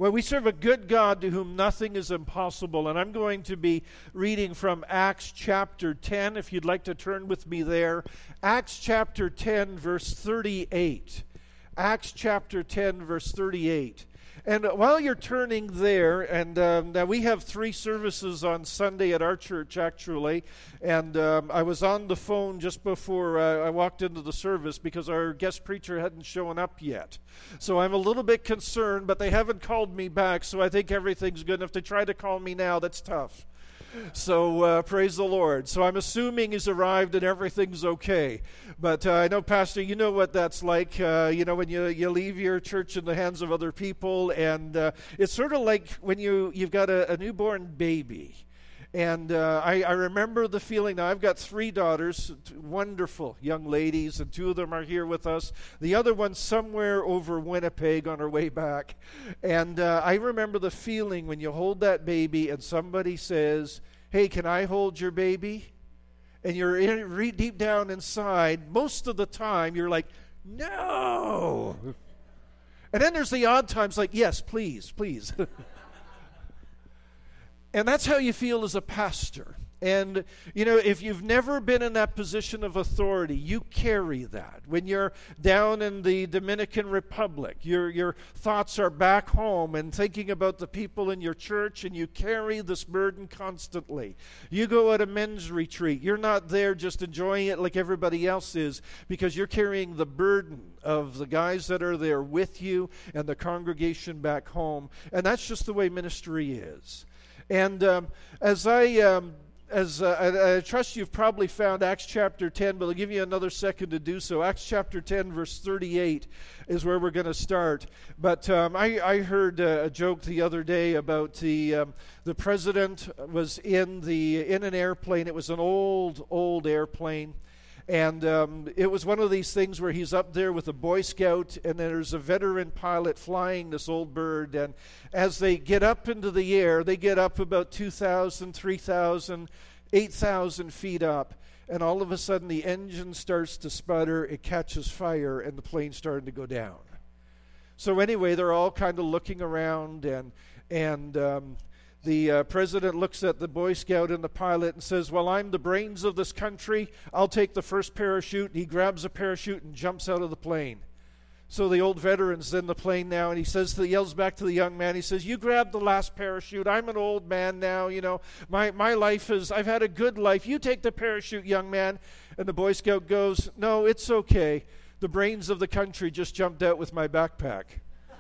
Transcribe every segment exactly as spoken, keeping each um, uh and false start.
Well, we serve a good God to whom nothing is impossible, and I'm going to be reading from Acts chapter ten, if you'd like to turn with me there. Acts chapter ten, verse thirty-eight. Acts chapter ten, verse thirty-eight. And while you're turning there, and um, now we have three services on Sunday at our church, actually, and um, I was on the phone just before uh, I walked into the service because our guest preacher hadn't shown up yet. So I'm a little bit concerned, but they haven't called me back, so I think everything's good. And if they try to call me now, that's tough. So uh, praise the Lord. So I'm assuming he's arrived and everything's okay. But uh, I know, Pastor, you know what that's like. Uh, you know, when you, you leave your church in the hands of other people, and uh, it's sort of like when you, you've got a, a newborn baby. And uh, I, I remember the feeling. Now, I've got three daughters, wonderful young ladies, and two of them are here with us. The other one's somewhere over Winnipeg on her way back. And uh, I remember the feeling when you hold that baby and somebody says, "Hey, can I hold your baby?" And you're in, re- deep down inside, most of the time, you're like, "No." And then there's the odd times like, "Yes, please, please." And that's how you feel as a pastor. And, you know, if you've never been in that position of authority, you carry that. When you're down in the Dominican Republic, your your thoughts are back home and thinking about the people in your church, and you carry this burden constantly. You go at a men's retreat. You're not there just enjoying it like everybody else is, because you're carrying the burden of the guys that are there with you and the congregation back home. And that's just the way ministry is. And um, as I... Um, As uh, I, I trust you've probably found Acts chapter ten, but I'll give you another second to do so. Acts chapter ten, verse thirty-eight is where we're going to start. But um, I, I heard uh, a joke the other day about the um, the president was in the in an airplane. It was an old, old airplane. And um, it was one of these things where he's up there with a Boy Scout, and there's a veteran pilot flying this old bird. And as they get up into the air, they get up about two thousand, three thousand, eight thousand feet up. And all of a sudden, the engine starts to sputter, it catches fire, and the plane's starting to go down. So anyway, they're all kind of looking around, and and um, the uh, president looks at the Boy Scout and the pilot and says, "Well, I'm the brains of this country. I'll take the first parachute." And he grabs a parachute and jumps out of the plane. So the old veteran's in the plane now, and he says, he yells back to the young man. He says, "You grab the last parachute. I'm an old man now. You know, my my life is. I've had a good life. You take the parachute, young man." And the Boy Scout goes, "No, it's okay. The brains of the country just jumped out with my backpack."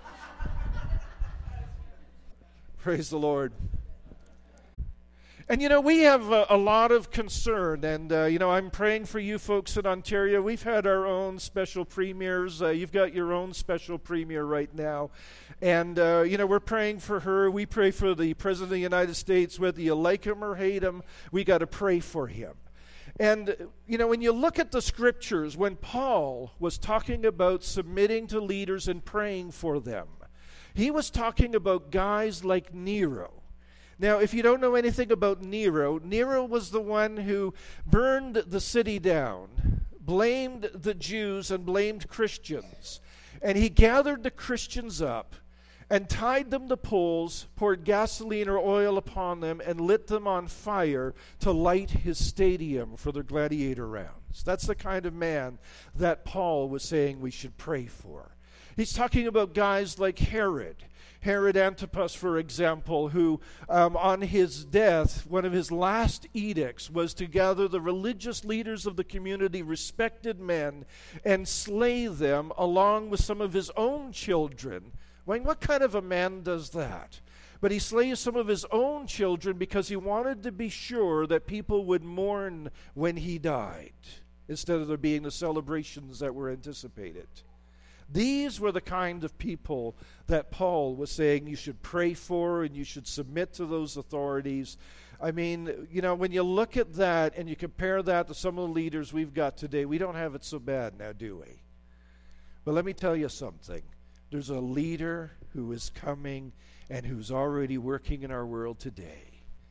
Praise the Lord. And, you know, we have a, a lot of concern, and, uh, you know, I'm praying for you folks in Ontario. We've had our own special premiers. Uh, you've got your own special premier right now. And, uh, you know, we're praying for her. We pray for the President of the United States. Whether you like him or hate him, we got to pray for him. And, you know, when you look at the scriptures, when Paul was talking about submitting to leaders and praying for them, he was talking about guys like Nero. Now, if you don't know anything about Nero, Nero was the one who burned the city down, blamed the Jews and blamed Christians. And he gathered the Christians up and tied them to poles, poured gasoline or oil upon them, and lit them on fire to light his stadium for the gladiator rounds. That's the kind of man that Paul was saying we should pray for. He's talking about guys like Herod. Herod Antipas, for example, who um, on his death, one of his last edicts was to gather the religious leaders of the community, respected men, and slay them along with some of his own children. I mean, what kind of a man does that? But he slays some of his own children because he wanted to be sure that people would mourn when he died, instead of there being the celebrations that were anticipated. These were the kind of people that Paul was saying you should pray for and you should submit to those authorities. I mean, you know, when you look at that and you compare that to some of the leaders we've got today, we don't have it so bad now, do we? But let me tell you something. There's a leader who is coming and who's already working in our world today.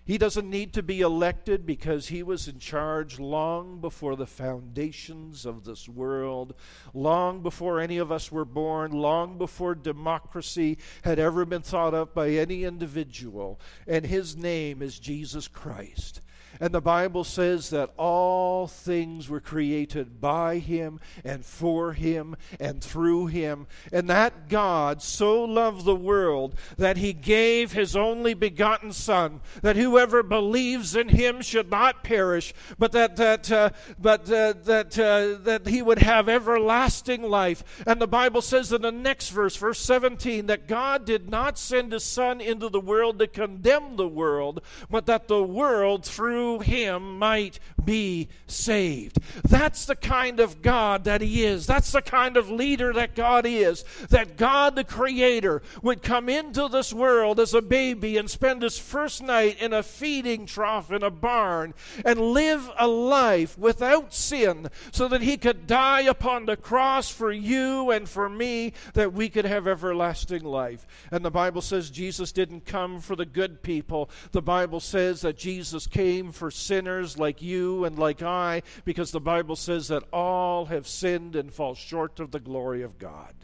He doesn't need to be elected because he was in charge long before the foundations of this world, long before any of us were born, long before democracy had ever been thought of by any individual. And his name is Jesus Christ. And the Bible says that all things were created by him and for him and through him. And that God so loved the world that he gave his only begotten Son, that whoever believes in him should not perish, but that that uh, but uh, that uh, that he would have everlasting life. And the Bible says in the next verse, verse seventeen, that God did not send his Son into the world to condemn the world, but that the world through him might be saved. That's the kind of God that he is. That's the kind of leader that God is. That God the Creator would come into this world as a baby and spend his first night in a feeding trough in a barn and live a life without sin so that he could die upon the cross for you and for me, that we could have everlasting life. And the Bible says Jesus didn't come for the good people. The Bible says that Jesus came for sinners like you and like I, because the Bible says that all have sinned and fall short of the glory of God.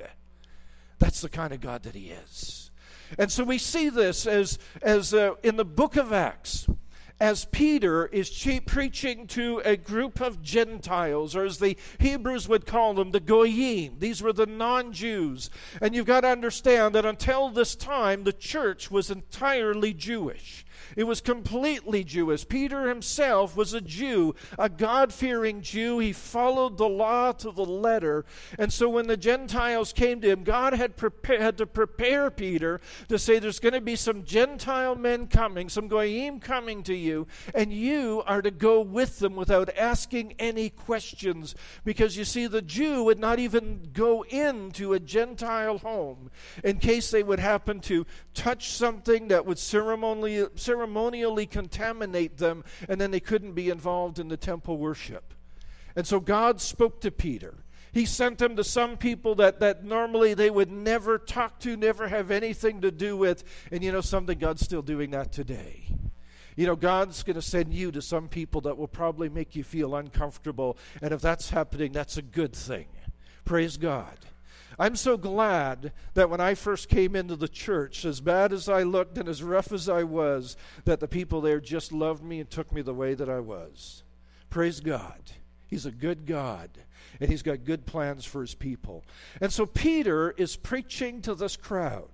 That's the kind of God that he is. And so we see this as, as uh, in the book of Acts, as Peter is che- preaching to a group of Gentiles, or as the Hebrews would call them, the Goyim. These were the non-Jews. And you've got to understand that until this time, the church was entirely Jewish. It was completely Jewish. Peter himself was a Jew, a God-fearing Jew. He followed the law to the letter. And so when the Gentiles came to him, God had, prepare, had to prepare Peter to say, there's going to be some Gentile men coming, some Goyim coming to you, and you are to go with them without asking any questions. Because you see, the Jew would not even go into a Gentile home in case they would happen to touch something that would ceremonially ceremonially contaminate them, and then they couldn't be involved in the temple worship. And so God spoke to Peter. He sent him to some people that, that normally they would never talk to, never have anything to do with. And you know something? God's still doing that today. You know, God's going to send you to some people that will probably make you feel uncomfortable. And if that's happening, that's a good thing. Praise God. I'm so glad that when I first came into the church, as bad as I looked and as rough as I was, that the people there just loved me and took me the way that I was. Praise God. He's a good God, and he's got good plans for his people. And so Peter is preaching to this crowd.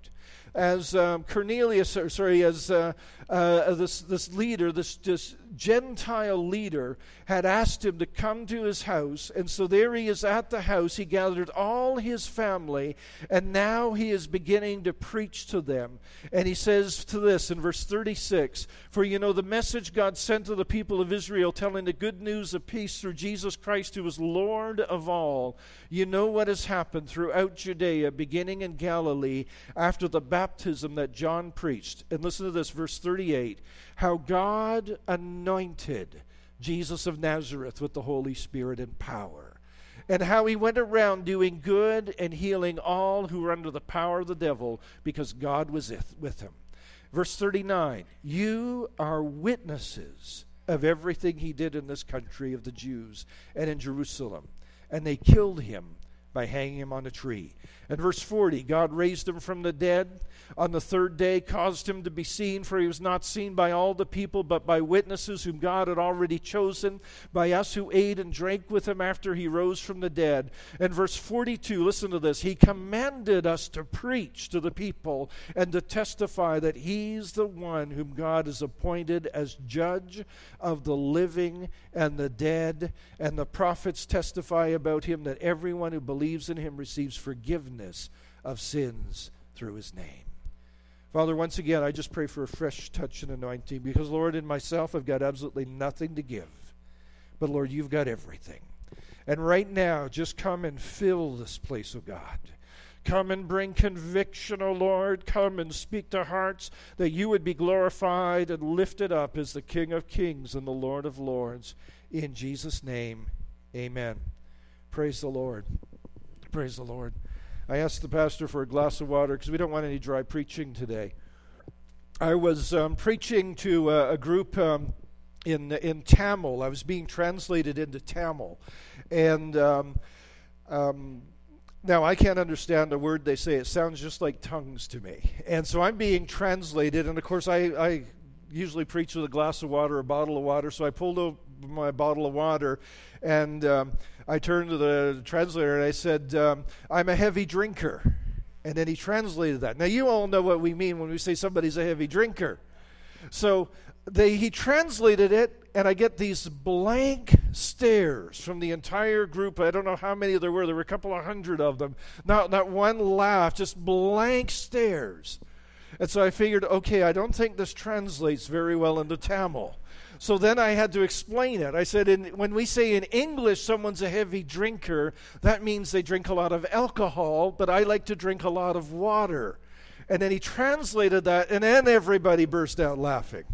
As um, Cornelius, or sorry, as uh, uh, this this leader, this, this Gentile leader, had asked him to come to his house, and so there he is at the house. He gathered all his family, and now he is beginning to preach to them. And he says to this in verse thirty-six, "For you know the message God sent to the people of Israel, telling the good news of peace through Jesus Christ, who is Lord of all. You know what has happened throughout Judea, beginning in Galilee, after the baptism that John preached." And listen to this, verse thirty-eight. "How God anointed Jesus of Nazareth with the Holy Spirit and power, and how he went around doing good and healing all who were under the power of the devil, because God was with him." Verse thirty-nine. "You are witnesses of everything he did in this country of the Jews and in Jerusalem. And they killed him by hanging him on a tree." And verse forty, "God raised him from the dead on the third day, caused him to be seen, for he was not seen by all the people, but by witnesses whom God had already chosen, by us who ate and drank with him after he rose from the dead." And verse forty-two, listen to this, "He commanded us to preach to the people and to testify that he's the one whom God has appointed as judge of the living and the dead. And the prophets testify about him that everyone who believes in him receives forgiveness of sins through his name." Father, once again, I just pray for a fresh touch and anointing, because, Lord, in myself, I've got absolutely nothing to give. But, Lord, you've got everything. And right now, just come and fill this place, oh God. Come and bring conviction, O Lord. Come and speak to hearts, that you would be glorified and lifted up as the King of Kings and the Lord of Lords. In Jesus' name, amen. Praise the Lord. Praise the Lord. I asked the pastor for a glass of water because we don't want any dry preaching today. I was um, preaching to a, a group um, in in Tamil. I was being translated into Tamil, and um, um, now I can't understand a word they say. It sounds just like tongues to me, and so I'm being translated. And of course, I, I usually preach with a glass of water, a bottle of water. So I pulled out my bottle of water, and um, I turned to the translator and I said, um, "I'm a heavy drinker." And then he translated that. Now, you all know what we mean when we say somebody's a heavy drinker. So they, he translated it, and I get these blank stares from the entire group. I don't know how many there were. There were a couple of hundred of them. Not, not one laugh, just blank stares. And so I figured, okay, I don't think this translates very well into Tamil. So then I had to explain it. I said, in, when we say in English someone's a heavy drinker, that means they drink a lot of alcohol, but I like to drink a lot of water. And then he translated that, and then everybody burst out laughing.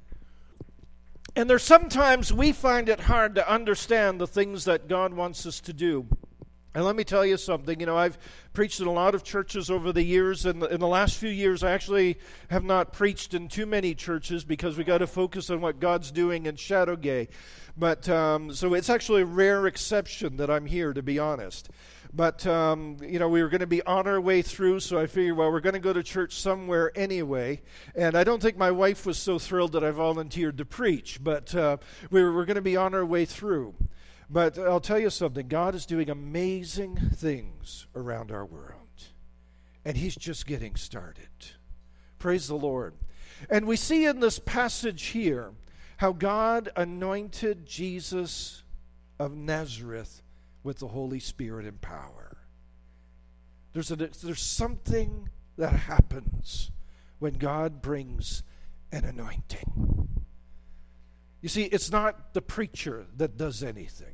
And there's sometimes we find it hard to understand the things that God wants us to do. And let me tell you something. You know, I've preached in a lot of churches over the years, and in the last few years I actually have not preached in too many churches because we got to focus on what God's doing in Shadowgay. But um, so it's actually a rare exception that I'm here, to be honest. But, um, you know, we were going to be on our way through, so I figured, well, we're going to go to church somewhere anyway. And I don't think my wife was so thrilled that I volunteered to preach, but uh, we were, we're going to be on our way through. But I'll tell you something, God is doing amazing things around our world. And He's just getting started. Praise the Lord. And we see in this passage here how God anointed Jesus of Nazareth with the Holy Spirit and power. There's, a, there's something that happens when God brings an anointing. You see, it's not the preacher that does anything.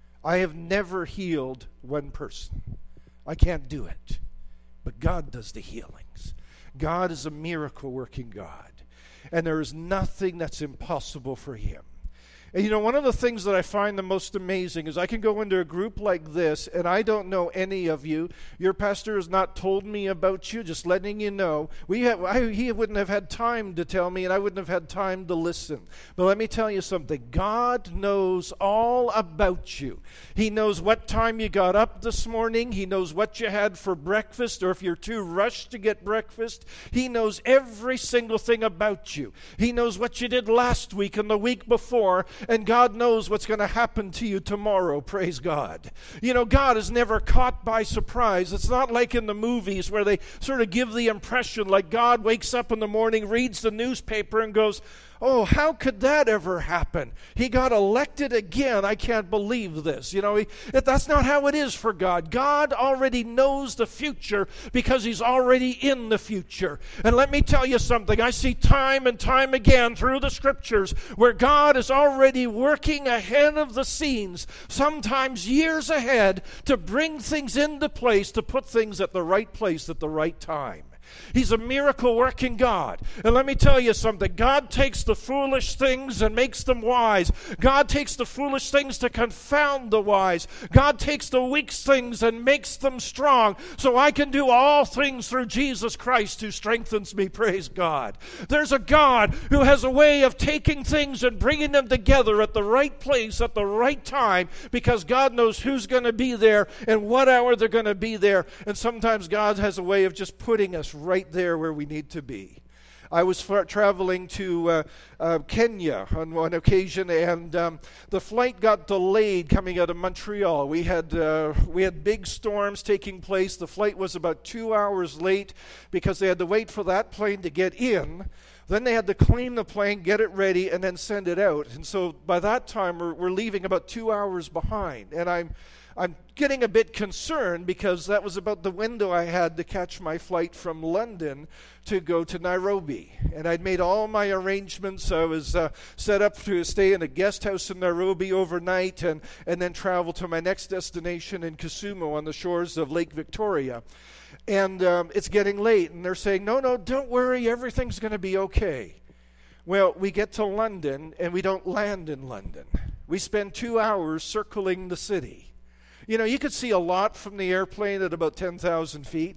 I have never healed one person. I can't do it. But God does the healings. God is a miracle-working God. And there is nothing that's impossible for Him. And you know, one of the things that I find the most amazing is I can go into a group like this, and I don't know any of you. Your pastor has not told me about you, just letting you know. We have, I, he wouldn't have had time to tell me, and I wouldn't have had time to listen. But let me tell you something. God knows all about you. He knows what time you got up this morning. He knows what you had for breakfast, or if you're too rushed to get breakfast. He knows every single thing about you. He knows what you did last week and the week before. And God knows what's going to happen to you tomorrow, praise God. You know, God is never caught by surprise. It's not like in the movies where they sort of give the impression like God wakes up in the morning, reads the newspaper and goes, oh, how could that ever happen? He got elected again. I can't believe this. You know, he, that's not how it is for God. God already knows the future because He's already in the future. And let me tell you something. I see time and time again through the Scriptures where God is already working ahead of the scenes, sometimes years ahead, to bring things into place, to put things at the right place at the right time. He's a miracle-working God. And let me tell you something. God takes the foolish things and makes them wise. God takes the foolish things to confound the wise. God takes the weak things and makes them strong. So I can do all things through Jesus Christ who strengthens me. Praise God. There's a God who has a way of taking things and bringing them together at the right place at the right time because God knows who's going to be there and what hour they're going to be there. And sometimes God has a way of just putting us right there where we need to be. I was far, traveling to uh, uh, Kenya on one occasion, and um, the flight got delayed coming out of Montreal. We had uh, we had big storms taking place. The flight was about two hours late because they had to wait for that plane to get in. Then they had to clean the plane, get it ready, and then send it out. And so by that time, we're, we're leaving about two hours behind. And I'm I'm getting a bit concerned because that was about the window I had to catch my flight from London to go to Nairobi. And I'd made all my arrangements. I was uh, set up to stay in a guest house in Nairobi overnight and, and then travel to my next destination in Kisumu on the shores of Lake Victoria. And um, it's getting late, and they're saying, no, no, don't worry, everything's going to be okay. Well, we get to London, and we don't land in London. We spend two hours circling the city. You know, you could see a lot from the airplane at about ten thousand feet.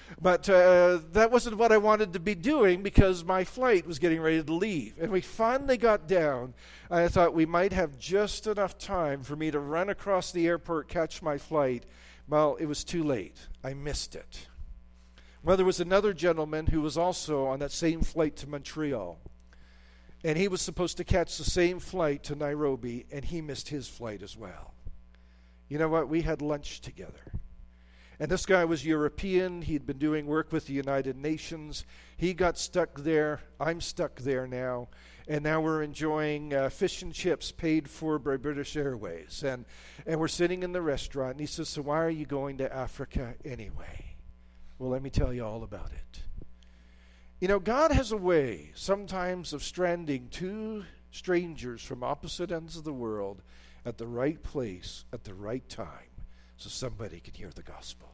But uh, that wasn't what I wanted to be doing because my flight was getting ready to leave. And we finally got down. And I thought we might have just enough time for me to run across the airport, catch my flight. Well, it was too late. I missed it. Well, there was another gentleman who was also on that same flight to Montreal. And he was supposed to catch the same flight to Nairobi, and he missed his flight as well. You know what? We had lunch together. And this guy was European. He'd been doing work with the United Nations. He got stuck there. I'm stuck there now. And now we're enjoying uh, fish and chips paid for by British Airways. And, and we're sitting in the restaurant. And he says, so why are you going to Africa anyway? Well, let me tell you all about it. You know, God has a way sometimes of stranding two strangers from opposite ends of the world at the right place at the right time so somebody can hear the gospel.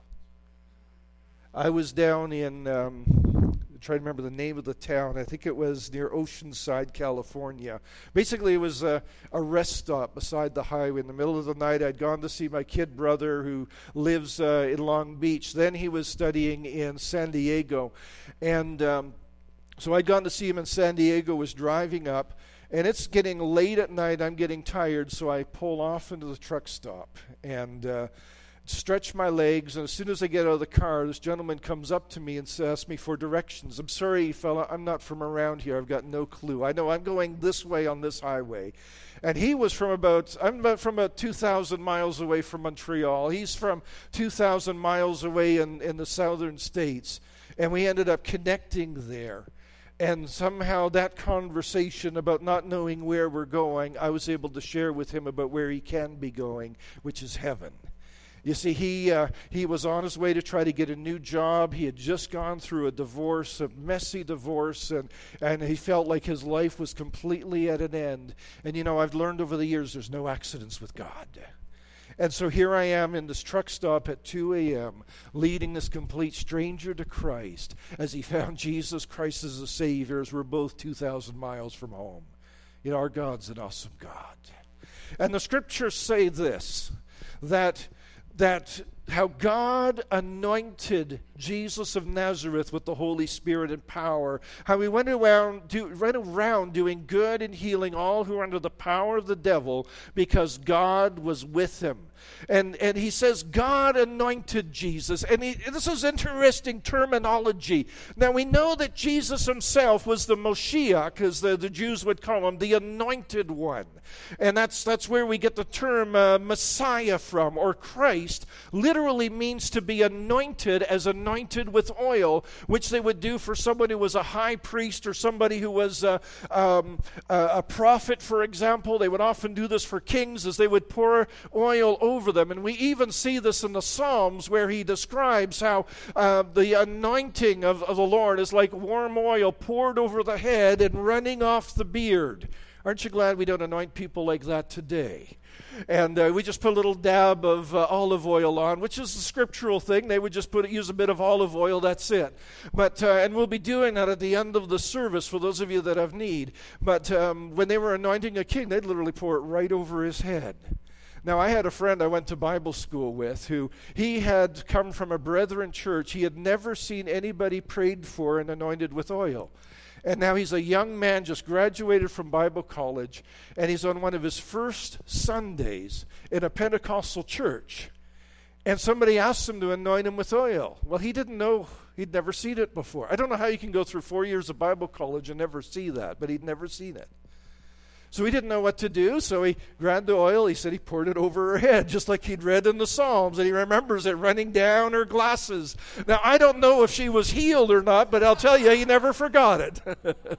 I was down in, um, I'm trying to remember the name of the town. I think it was near Oceanside, California. Basically, it was a, a rest stop beside the highway. In the middle of the night, I'd gone to see my kid brother who lives uh, in Long Beach. Then he was studying in San Diego. And um, so I'd gone to see him in San Diego, was driving up. And it's getting late at night. I'm getting tired, so I pull off into the truck stop and uh, stretch my legs. And as soon as I get out of the car, this gentleman comes up to me and asks me for directions. I'm sorry, fella, I'm not from around here. I've got no clue. I know I'm going this way on this highway. And he was from about, I'm about from about two thousand miles away from Montreal. He's from two thousand miles away in, in the southern states. And we ended up connecting there. And somehow that conversation about not knowing where we're going, I was able to share with him about where he can be going, which is heaven. You see, he uh, he was on his way to try to get a new job. He had just gone through a divorce, a messy divorce, and, and he felt like his life was completely at an end. And, you know, I've learned over the years there's no accidents with God. And so here I am in this truck stop at two a.m. leading this complete stranger to Christ as he found Jesus Christ as a Savior as we're both two thousand miles from home. You know, our God's an awesome God. And the scriptures say this, that, that how God anointed Jesus of Nazareth with the Holy Spirit and power, how he went around, do, went around doing good and healing all who were under the power of the devil because God was with him. And, and he says God anointed Jesus. And he, this is interesting terminology. Now we know that Jesus himself was the Moshiach, as the, the Jews would call him, the anointed one. And that's, that's where we get the term uh, Messiah from, or Christ. Literally means to be anointed as anointed with oil, which they would do for someone who was a high priest or somebody who was a, um, a, a prophet, for example. They would often do this for kings as they would pour oil over them. And we even see this in the Psalms where he describes how uh, the anointing of, of the Lord is like warm oil poured over the head and running off the beard. Aren't you glad we don't anoint people like that today? And uh, we just put a little dab of uh, olive oil on, which is a scriptural thing. They would just put use a bit of olive oil, that's it. But uh, and we'll be doing that at the end of the service for those of you that have need. But um, when they were anointing a king, they'd literally pour it right over his head. Now, I had a friend I went to Bible school with who, he had come from a brethren church. He had never seen anybody prayed for and anointed with oil. And now he's a young man, just graduated from Bible college, and he's on one of his first Sundays in a Pentecostal church. And somebody asked him to anoint him with oil. Well, he didn't know. He'd never seen it before. I don't know how you can go through four years of Bible college and never see that, but he'd never seen it. So he didn't know what to do, so he grabbed the oil. He said he poured it over her head, just like he'd read in the Psalms, and he remembers it running down her glasses. Now, I don't know if she was healed or not, but I'll tell you, he never forgot it.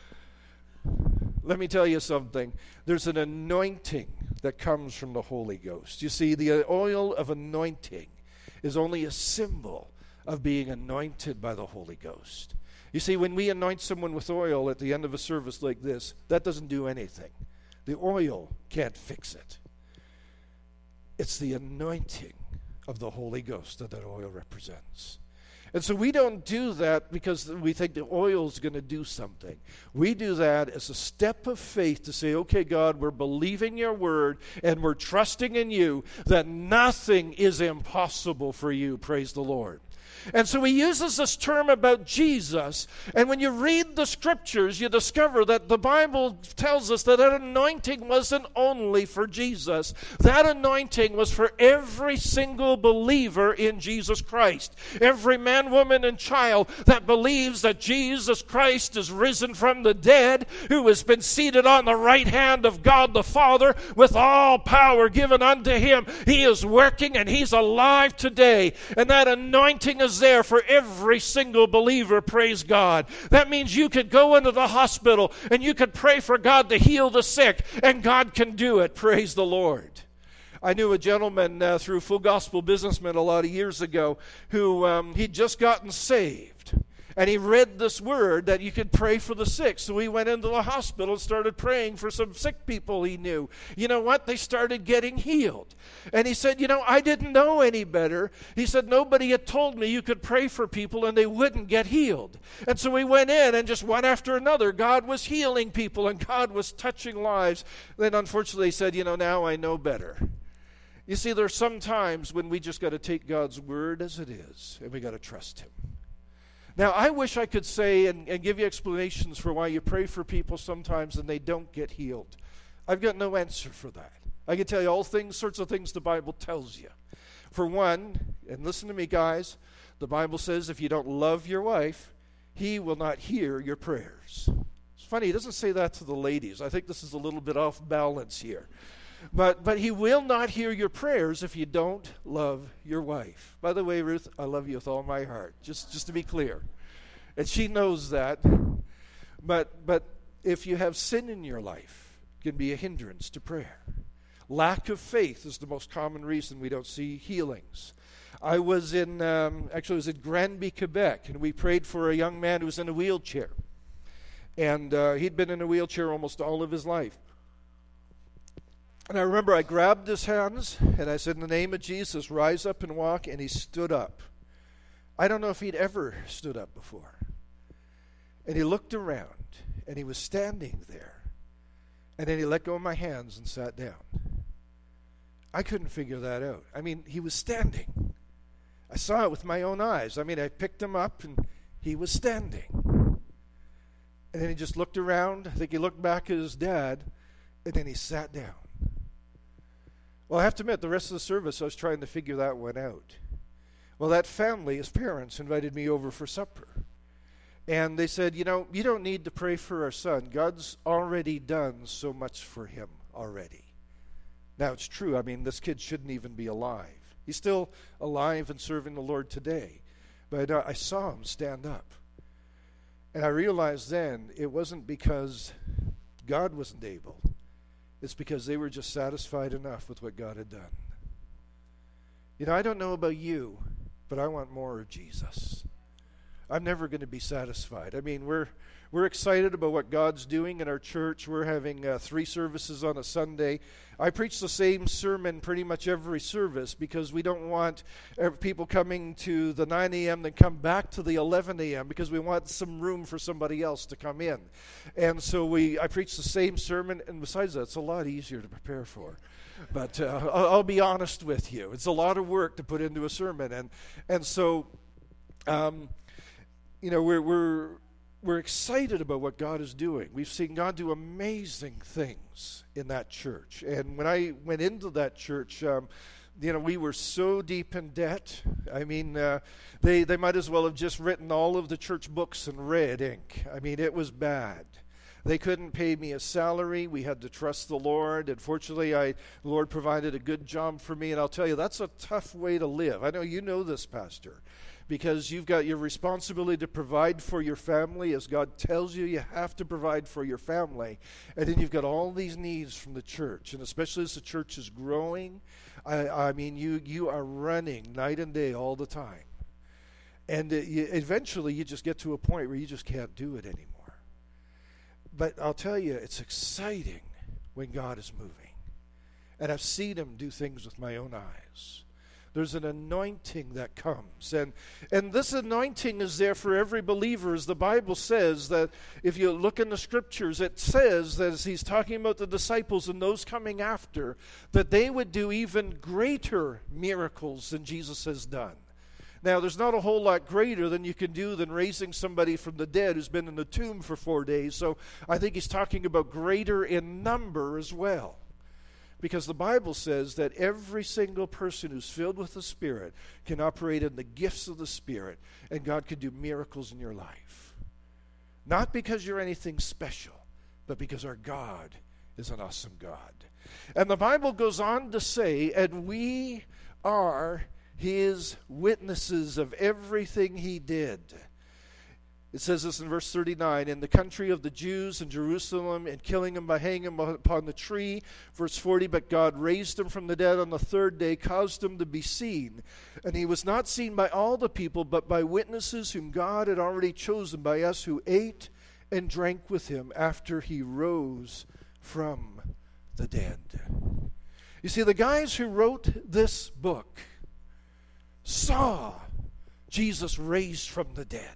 Let me tell you something. There's an anointing that comes from the Holy Ghost. You see, the oil of anointing is only a symbol of being anointed by the Holy Ghost. You see, when we anoint someone with oil at the end of a service like this, that doesn't do anything. The oil can't fix it. It's the anointing of the Holy Ghost that that oil represents. And so we don't do that because we think the oil is going to do something. We do that as a step of faith to say, okay, God, we're believing your word and we're trusting in you that nothing is impossible for you. Praise the Lord. And so he uses this term about Jesus. And when you read the scriptures, you discover that the Bible tells us that that anointing wasn't only for Jesus. That anointing was for every single believer in Jesus Christ. Every man, woman, and child that believes that Jesus Christ is risen from the dead, who has been seated on the right hand of God the Father with all power given unto him. He is working and he's alive today. And that anointing is there for every single believer, praise God. That means you could go into the hospital and you could pray for God to heal the sick, and God can do it, praise the Lord. I knew a gentleman uh, through Full Gospel Businessmen a lot of years ago who um, he'd just gotten saved. And he read this word that you could pray for the sick. So he went into the hospital and started praying for some sick people he knew. You know what? They started getting healed. And he said, you know, I didn't know any better. He said, nobody had told me you could pray for people and they wouldn't get healed. And so we went in, and just one after another, God was healing people and God was touching lives. Then unfortunately he said, you know, now I know better. You see, there are some times when we just got to take God's word as it is, and we got to trust him. Now, I wish I could say and, and give you explanations for why you pray for people sometimes and they don't get healed. I've got no answer for that. I can tell you all things, sorts of things the Bible tells you. For one, and listen to me, guys, the Bible says if you don't love your wife, he will not hear your prayers. It's funny, he doesn't say that to the ladies. I think this is a little bit off balance here. But but he will not hear your prayers if you don't love your wife. By the way, Ruth, I love you with all my heart, just, just to be clear. And she knows that. But but if you have sin in your life, it can be a hindrance to prayer. Lack of faith is the most common reason we don't see healings. I was in, um, actually I was in Granby, Quebec, and we prayed for a young man who was in a wheelchair. And uh, he'd been in a wheelchair almost all of his life. And I remember I grabbed his hands, and I said, in the name of Jesus, rise up and walk, and he stood up. I don't know if he'd ever stood up before. And he looked around, and he was standing there. And then he let go of my hands and sat down. I couldn't figure that out. I mean, he was standing. I saw it with my own eyes. I mean, I picked him up, and he was standing. And then he just looked around. I think he looked back at his dad, and then he sat down. Well, I have to admit, the rest of the service, I was trying to figure that one out. Well, that family, his parents, invited me over for supper. And they said, you know, you don't need to pray for our son. God's already done so much for him already. Now, it's true. I mean, this kid shouldn't even be alive. He's still alive and serving the Lord today. But uh, I saw him stand up. And I realized then it wasn't because God wasn't able. It's because they were just satisfied enough with what God had done. You know, I don't know about you, but I want more of Jesus. I'm never going to be satisfied. I mean, we're we're excited about what God's doing in our church. We're having uh, three services on a Sunday. I preach the same sermon pretty much every service because we don't want people coming to the nine a.m. then come back to the eleven a.m. because we want some room for somebody else to come in. And so we I preach the same sermon, and besides that, it's a lot easier to prepare for. But uh, I'll, I'll be honest with you. It's a lot of work to put into a sermon. And, and so, um, you know, we're... we're We're excited about what God is doing. We've seen God do amazing things in that church. And when I went into that church, um, you know, we were so deep in debt. I mean, uh, they, they might as well have just written all of the church books in red ink. I mean, it was bad. They couldn't pay me a salary. We had to trust the Lord. And fortunately, I, the Lord provided a good job for me. And I'll tell you, that's a tough way to live. I know you know this, Pastor. Because you've got your responsibility to provide for your family. As God tells you, you have to provide for your family. And then you've got all these needs from the church. And especially as the church is growing, I, I mean, you, you are running night and day all the time. And uh, you, eventually you just get to a point where you just can't do it anymore. But I'll tell you, it's exciting when God is moving. And I've seen him do things with my own eyes. There's an anointing that comes. And and this anointing is there for every believer. As the Bible says that if you look in the scriptures, it says that as he's talking about the disciples and those coming after, that they would do even greater miracles than Jesus has done. Now, there's not a whole lot greater than you can do than raising somebody from the dead who's been in the tomb for four days. So I think he's talking about greater in number as well. Because the Bible says that every single person who's filled with the Spirit can operate in the gifts of the Spirit, and God can do miracles in your life. Not because you're anything special, but because our God is an awesome God. And the Bible goes on to say, and we are His witnesses of everything He did. It says this in verse thirty-nine, in the country of the Jews in Jerusalem, and killing him by hanging him upon the tree. Verse forty, but God raised him from the dead on the third day, caused him to be seen. And he was not seen by all the people, but by witnesses whom God had already chosen, by us who ate and drank with him after he rose from the dead. You see, the guys who wrote this book saw Jesus raised from the dead.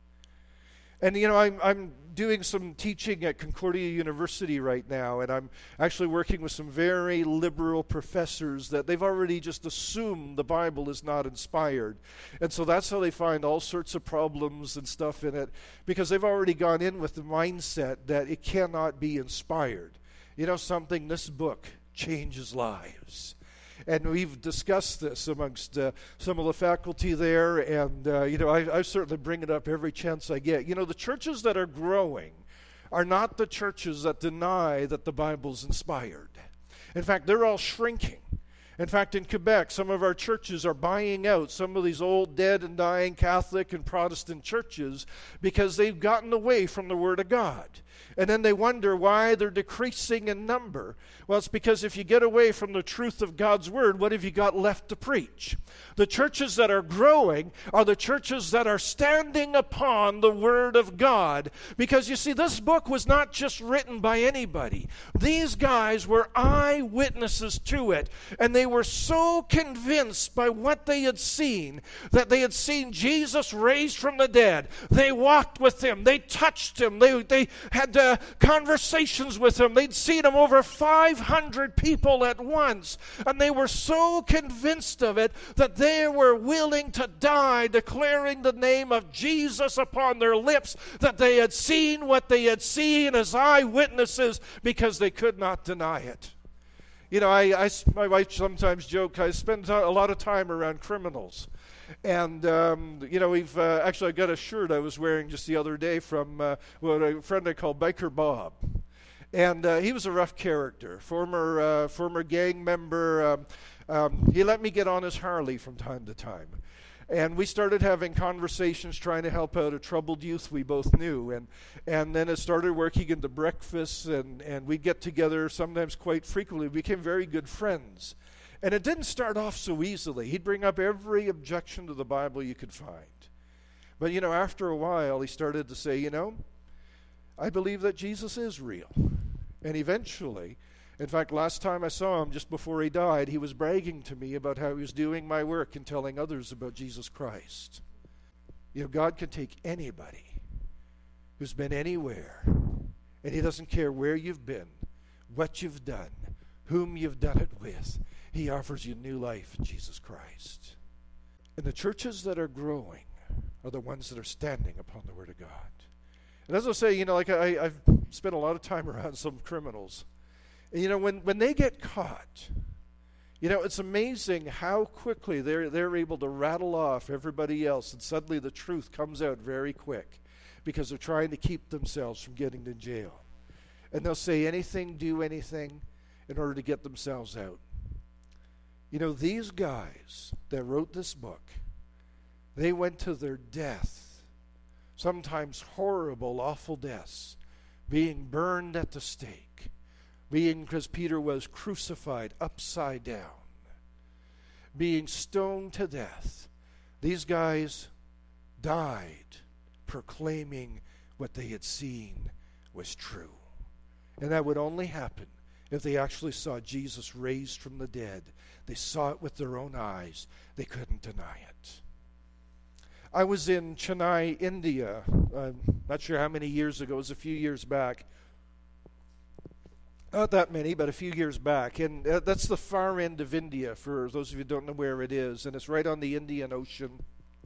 And, you know, I'm, I'm doing some teaching at Concordia University right now, and I'm actually working with some very liberal professors that they've already just assumed the Bible is not inspired. And so that's how they find all sorts of problems and stuff in it, because they've already gone in with the mindset that it cannot be inspired. You know something? This book changes lives. And we've discussed this amongst uh, some of the faculty there, and, uh, you know, I, I certainly bring it up every chance I get. You know, the churches that are growing are not the churches that deny that the Bible's inspired. In fact, they're all shrinking. In fact, in Quebec, some of our churches are buying out some of these old, dead, and dying Catholic and Protestant churches because they've gotten away from the Word of God. And then they wonder why they're decreasing in number. Well, it's because if you get away from the truth of God's Word, what have you got left to preach? The churches that are growing are the churches that are standing upon the Word of God. Because you see, this book was not just written by anybody. These guys were eyewitnesses to it. And they were so convinced by what they had seen, that they had seen Jesus raised from the dead. They walked with him. They touched him. They, they had uh, conversations with him. They'd seen him over five hundred people at once. And they were so convinced of it that they were willing to die declaring the name of Jesus upon their lips, that they had seen what they had seen as eyewitnesses because they could not deny it. You know, I, I, my wife sometimes joke, I spend a lot of time around criminals. And, um, you know, we've uh, actually I got a shirt I was wearing just the other day from uh, well, a friend I call Biker Bob. And uh, he was a rough character, former uh, former gang member. Um, um, he let me get on his Harley from time to time. And we started having conversations trying to help out a troubled youth we both knew. And and then it started working into breakfasts, and, and we'd get together sometimes quite frequently. We became very good friends. And it didn't start off so easily. He'd bring up every objection to the Bible you could find. But, you know, after a while, he started to say, you know, I believe that Jesus is real. And eventually, in fact, last time I saw him, just before he died, he was bragging to me about how he was doing my work and telling others about Jesus Christ. You know, God can take anybody who's been anywhere, and he doesn't care where you've been, what you've done, whom you've done it with. He offers you new life in Jesus Christ. And the churches that are growing are the ones that are standing upon the Word of God. And as I say, you know, like I, I've spent a lot of time around some criminals. And, you know, when, when they get caught, you know, it's amazing how quickly they're, they're able to rattle off everybody else, and suddenly the truth comes out very quick because they're trying to keep themselves from getting to jail. And they'll say anything, do anything in order to get themselves out. You know, these guys that wrote this book, they went to their death, sometimes horrible, awful deaths, being burned at the stake, being, because Peter was, crucified upside down, being stoned to death. These guys died proclaiming what they had seen was true. And that would only happen if they actually saw Jesus raised from the dead. They saw it with their own eyes. They couldn't deny it. I was in Chennai, India, I'm not sure how many years ago. It was a few years back. Not that many, but a few years back. And uh, that's the far end of India, for those of you who don't know where it is. And it's right on the Indian Ocean.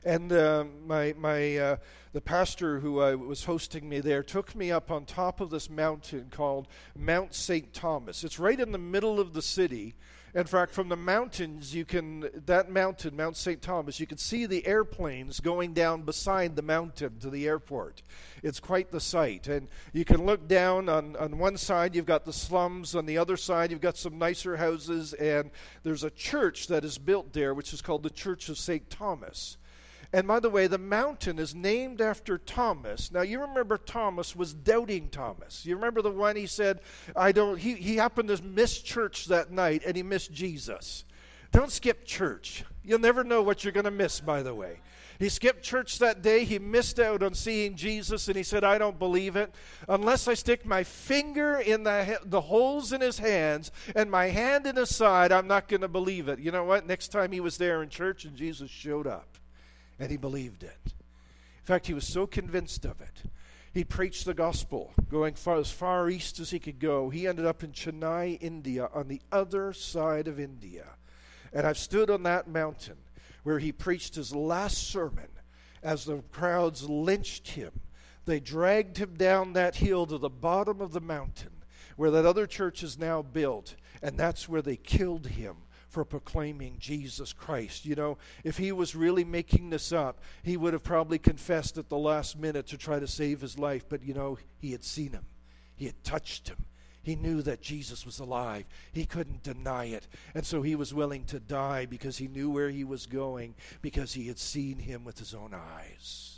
And uh, my my uh, the pastor who uh, was hosting me there took me up on top of this mountain called Mount Saint Thomas. It's right in the middle of the city. In fact, from the mountains, you can, that mountain, Mount Saint Thomas, you can see the airplanes going down beside the mountain to the airport. It's quite the sight. And you can look down on, on one side, you've got the slums. On the other side, you've got some nicer houses. And there's a church that is built there, which is called the Church of Saint Thomas. And by the way, the mountain is named after Thomas. Now, you remember Thomas was doubting Thomas. You remember the one he said, I don't, he, he happened to miss church that night, and he missed Jesus. Don't skip church. You'll never know what you're going to miss, by the way. He skipped church that day. He missed out on seeing Jesus, and he said, I don't believe it. Unless I stick my finger in the, the holes in his hands and my hand in his side, I'm not going to believe it. You know what? Next time he was there in church, and Jesus showed up. And he believed it. In fact, he was so convinced of it. He preached the gospel, going far, as far east as he could go. He ended up in Chennai, India, on the other side of India. And I've stood on that mountain where he preached his last sermon as the crowds lynched him. They dragged him down that hill to the bottom of the mountain where that other church is now built. And that's where they killed him for proclaiming Jesus Christ. You know, if he was really making this up, he would have probably confessed at the last minute to try to save his life. But, you know, he had seen him. He had touched him. He knew that Jesus was alive. He couldn't deny it. And so he was willing to die because he knew where he was going, because he had seen him with his own eyes.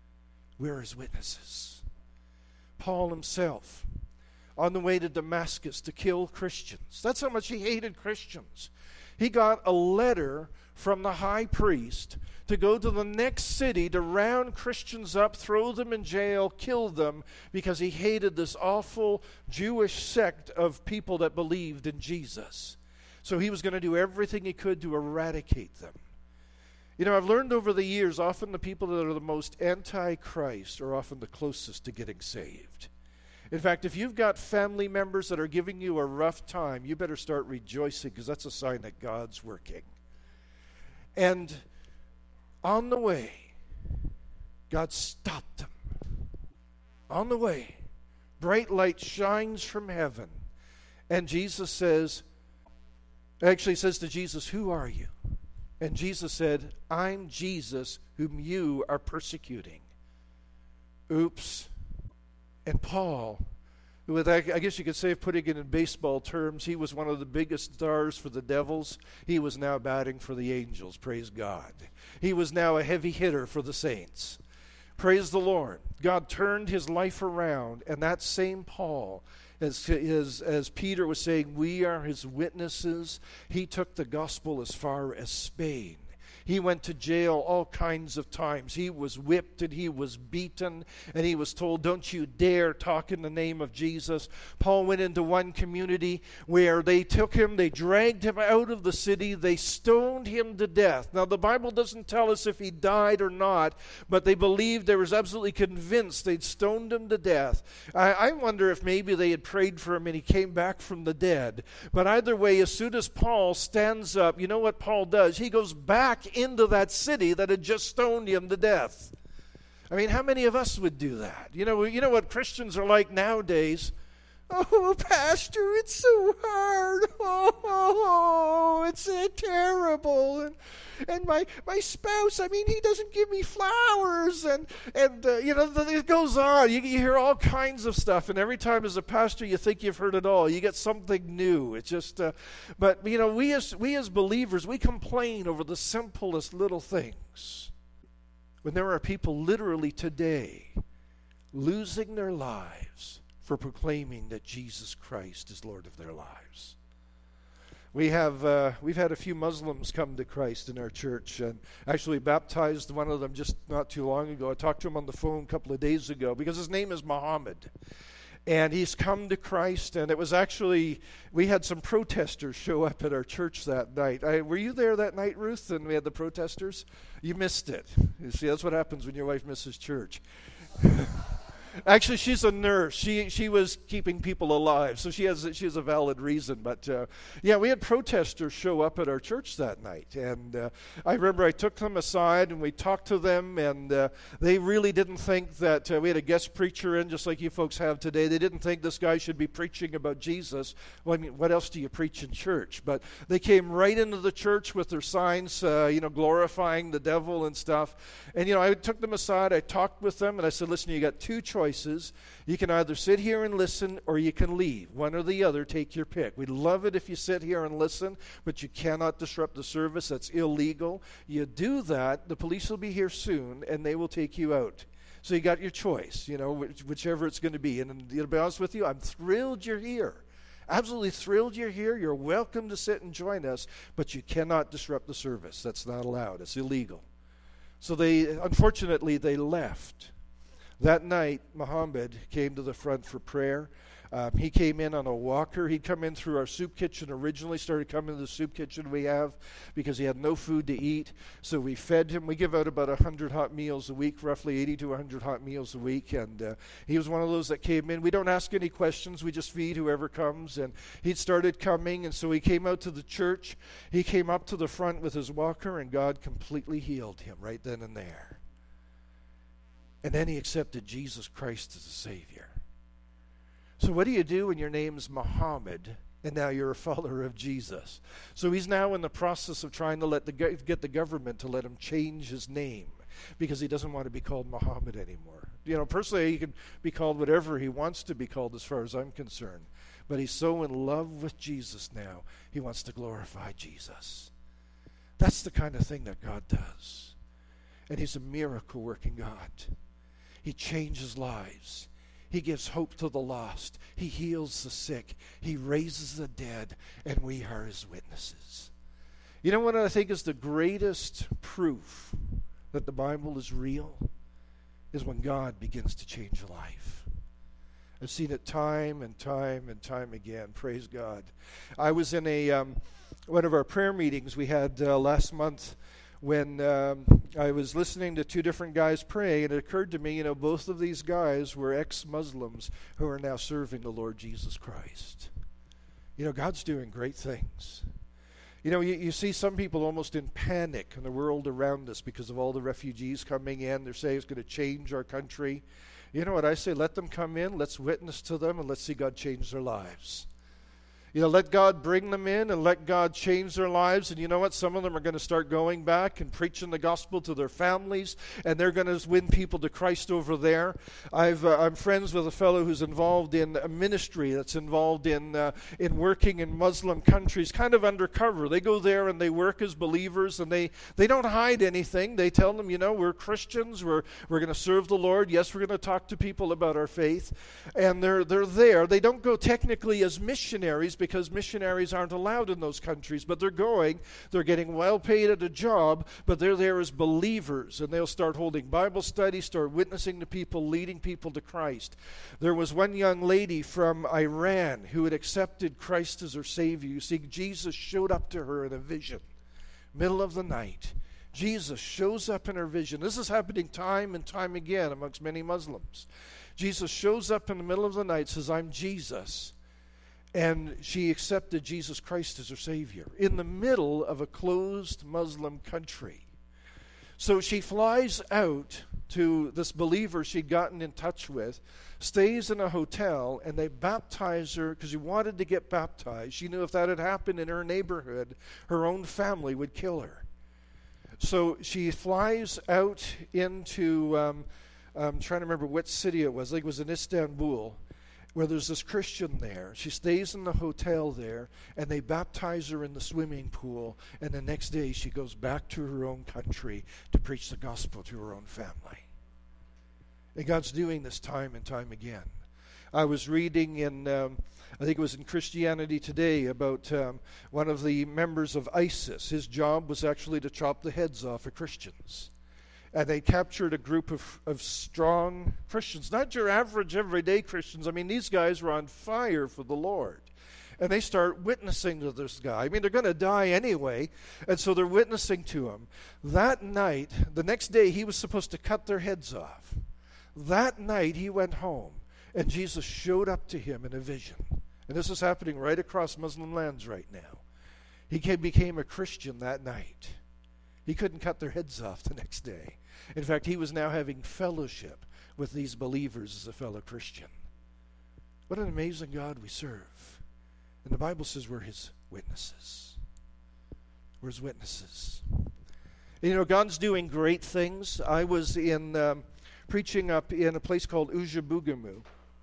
We're his witnesses. Paul himself, on the way to Damascus to kill Christians. That's how much he hated Christians. He got a letter from the high priest to go to the next city to round Christians up, throw them in jail, kill them, because he hated this awful Jewish sect of people that believed in Jesus. So he was going to do everything he could to eradicate them. You know, I've learned over the years, often the people that are the most anti-Christ are often the closest to getting saved. In fact, if you've got family members that are giving you a rough time, you better start rejoicing, because that's a sign that God's working. And on the way, God stopped them. On the way, bright light shines from heaven. And Jesus says, actually says to Jesus, who are you? And Jesus said, I'm Jesus whom you are persecuting. Oops. And Paul, with I guess you could say, putting it in baseball terms, he was one of the biggest stars for the Devils. He was now batting for the Angels, praise God. He was now a heavy hitter for the Saints. Praise the Lord. God turned his life around, and that same Paul, as, as, as Peter was saying, we are his witnesses. He took the gospel as far as Spain. He went to jail all kinds of times. He was whipped and he was beaten, and he was told, don't you dare talk in the name of Jesus. Paul went into one community where they took him, they dragged him out of the city, they stoned him to death. Now, the Bible doesn't tell us if he died or not, but they believed, they were absolutely convinced they'd stoned him to death. I, I wonder if maybe they had prayed for him and he came back from the dead. But either way, as soon as Paul stands up, you know what Paul does? He goes back into that city that had just stoned him to death. I mean, how many of us would do that? You know, you know what Christians are like nowadays? Oh, Pastor, it's so hard. Oh, oh, oh it's uh, terrible. And and my my spouse, I mean, he doesn't give me flowers. And, and uh, you know, it goes on. You, you hear all kinds of stuff. And every time as a pastor, you think you've heard it all. You get something new. It's just, uh, but, you know, we as, we as believers, we complain over the simplest little things. When there are people literally today losing their lives for proclaiming that Jesus Christ is Lord of their lives. We have, uh, we've had a few Muslims come to Christ in our church, and actually baptized one of them just not too long ago. I talked to him on the phone a couple of days ago because his name is Muhammad. And he's come to Christ, and it was actually, we had some protesters show up at our church that night. I, were you there that night, Ruth, and we had the protesters? You missed it. You see, that's what happens when your wife misses church. Actually, she's a nurse. She she was keeping people alive, so she has she has a valid reason. But uh, yeah, we had protesters show up at our church that night, and uh, I remember I took them aside and we talked to them, and uh, they really didn't think that uh, we had a guest preacher in, just like you folks have today. They didn't think this guy should be preaching about Jesus. Well, I mean, what else do you preach in church? But they came right into the church with their signs, uh, you know, glorifying the devil and stuff. And you know, I took them aside. I talked with them, and I said, "Listen, you got two choices. You can either sit here and listen, or you can leave. One or the other, take your pick. We'd love it if you sit here and listen, but you cannot disrupt the service. That's illegal. You do that, the police will be here soon, and they will take you out." So you got your choice, you know, which, whichever it's going to be. And, and to be honest with you, I'm thrilled you're here. Absolutely thrilled you're here. You're welcome to sit and join us, but you cannot disrupt the service. That's not allowed. It's illegal. So they, unfortunately, they left. That night, Muhammad came to the front for prayer. Um, he came in on a walker. He'd come in through our soup kitchen originally, started coming to the soup kitchen we have because he had no food to eat. So we fed him. We give out about one hundred hot meals a week, roughly eighty to one hundred hot meals a week. And uh, he was one of those that came in. We don't ask any questions. We just feed whoever comes. And he'd started coming, and so he came out to the church. He came up to the front with his walker, and God completely healed him right then and there. And then he accepted Jesus Christ as a Savior. So what do you do when your name's Muhammad and now you're a follower of Jesus? So he's now in the process of trying to let the get the government to let him change his name because he doesn't want to be called Muhammad anymore. You know, personally, he can be called whatever he wants to be called as far as I'm concerned. But he's so in love with Jesus now, he wants to glorify Jesus. That's the kind of thing that God does. And he's a miracle-working God. He changes lives. He gives hope to the lost. He heals the sick. He raises the dead. And we are his witnesses. You know what I think is the greatest proof that the Bible is real? Is when God begins to change a life. I've seen it time and time and time again. Praise God. I was in a um, one of our prayer meetings we had uh, last month when um, I was listening to two different guys pray, and it occurred to me, you know, both of these guys were ex-Muslims who are now serving the Lord Jesus Christ. You know, God's doing great things. You know, you, you see some people almost in panic in the world around us because of all the refugees coming in. They're saying it's going to change our country. You know what I say? Let them come in, let's witness to them, and let's see God change their lives. You know, let God bring them in and let God change their lives. And you know what? Some of them are going to start going back and preaching the gospel to their families, and they're going to win people to Christ over there. I've, uh, I'm friends with a fellow who's involved in a ministry that's involved in uh, in working in Muslim countries, kind of undercover. They go there and they work as believers, and they, they don't hide anything. They tell them, you know, we're Christians. We're we're going to serve the Lord. Yes, we're going to talk to people about our faith. And they're they're there. They don't go technically as missionaries, because missionaries aren't allowed in those countries, but they're going, they're getting well paid at a job, but they're there as believers, and they'll start holding Bible studies, start witnessing to people, leading people to Christ. There was one young lady from Iran who had accepted Christ as her Savior. You see, Jesus showed up to her in a vision, middle of the night. Jesus shows up in her vision. This is happening time and time again amongst many Muslims. Jesus shows up in the middle of the night, says, "I'm Jesus." And she accepted Jesus Christ as her Savior in the middle of a closed Muslim country. So she flies out to this believer she'd gotten in touch with, stays in a hotel, and they baptize her because she wanted to get baptized. She knew if that had happened in her neighborhood, her own family would kill her. So she flies out into, um, I'm trying to remember what city it was, I think it was in Istanbul, where there's this Christian there. She stays in the hotel there, and they baptize her in the swimming pool, and the next day she goes back to her own country to preach the gospel to her own family. And God's doing this time and time again. I was reading in, um, I think it was in Christianity Today, about um, one of the members of ISIS. His job was actually to chop the heads off of Christians. And they captured a group of, of strong Christians, not your average everyday Christians. I mean, these guys were on fire for the Lord. And they start witnessing to this guy. I mean, they're going to die anyway, and so they're witnessing to him. That night, the next day, he was supposed to cut their heads off. That night he went home, and Jesus showed up to him in a vision. And this is happening right across Muslim lands right now. He came, became a Christian that night. He couldn't cut their heads off the next day. In fact, he was now having fellowship with these believers as a fellow Christian. What an amazing God we serve. And the Bible says we're his witnesses. We're his witnesses. And, you know, God's doing great things. I was in um, preaching up in a place called Oujibougounou,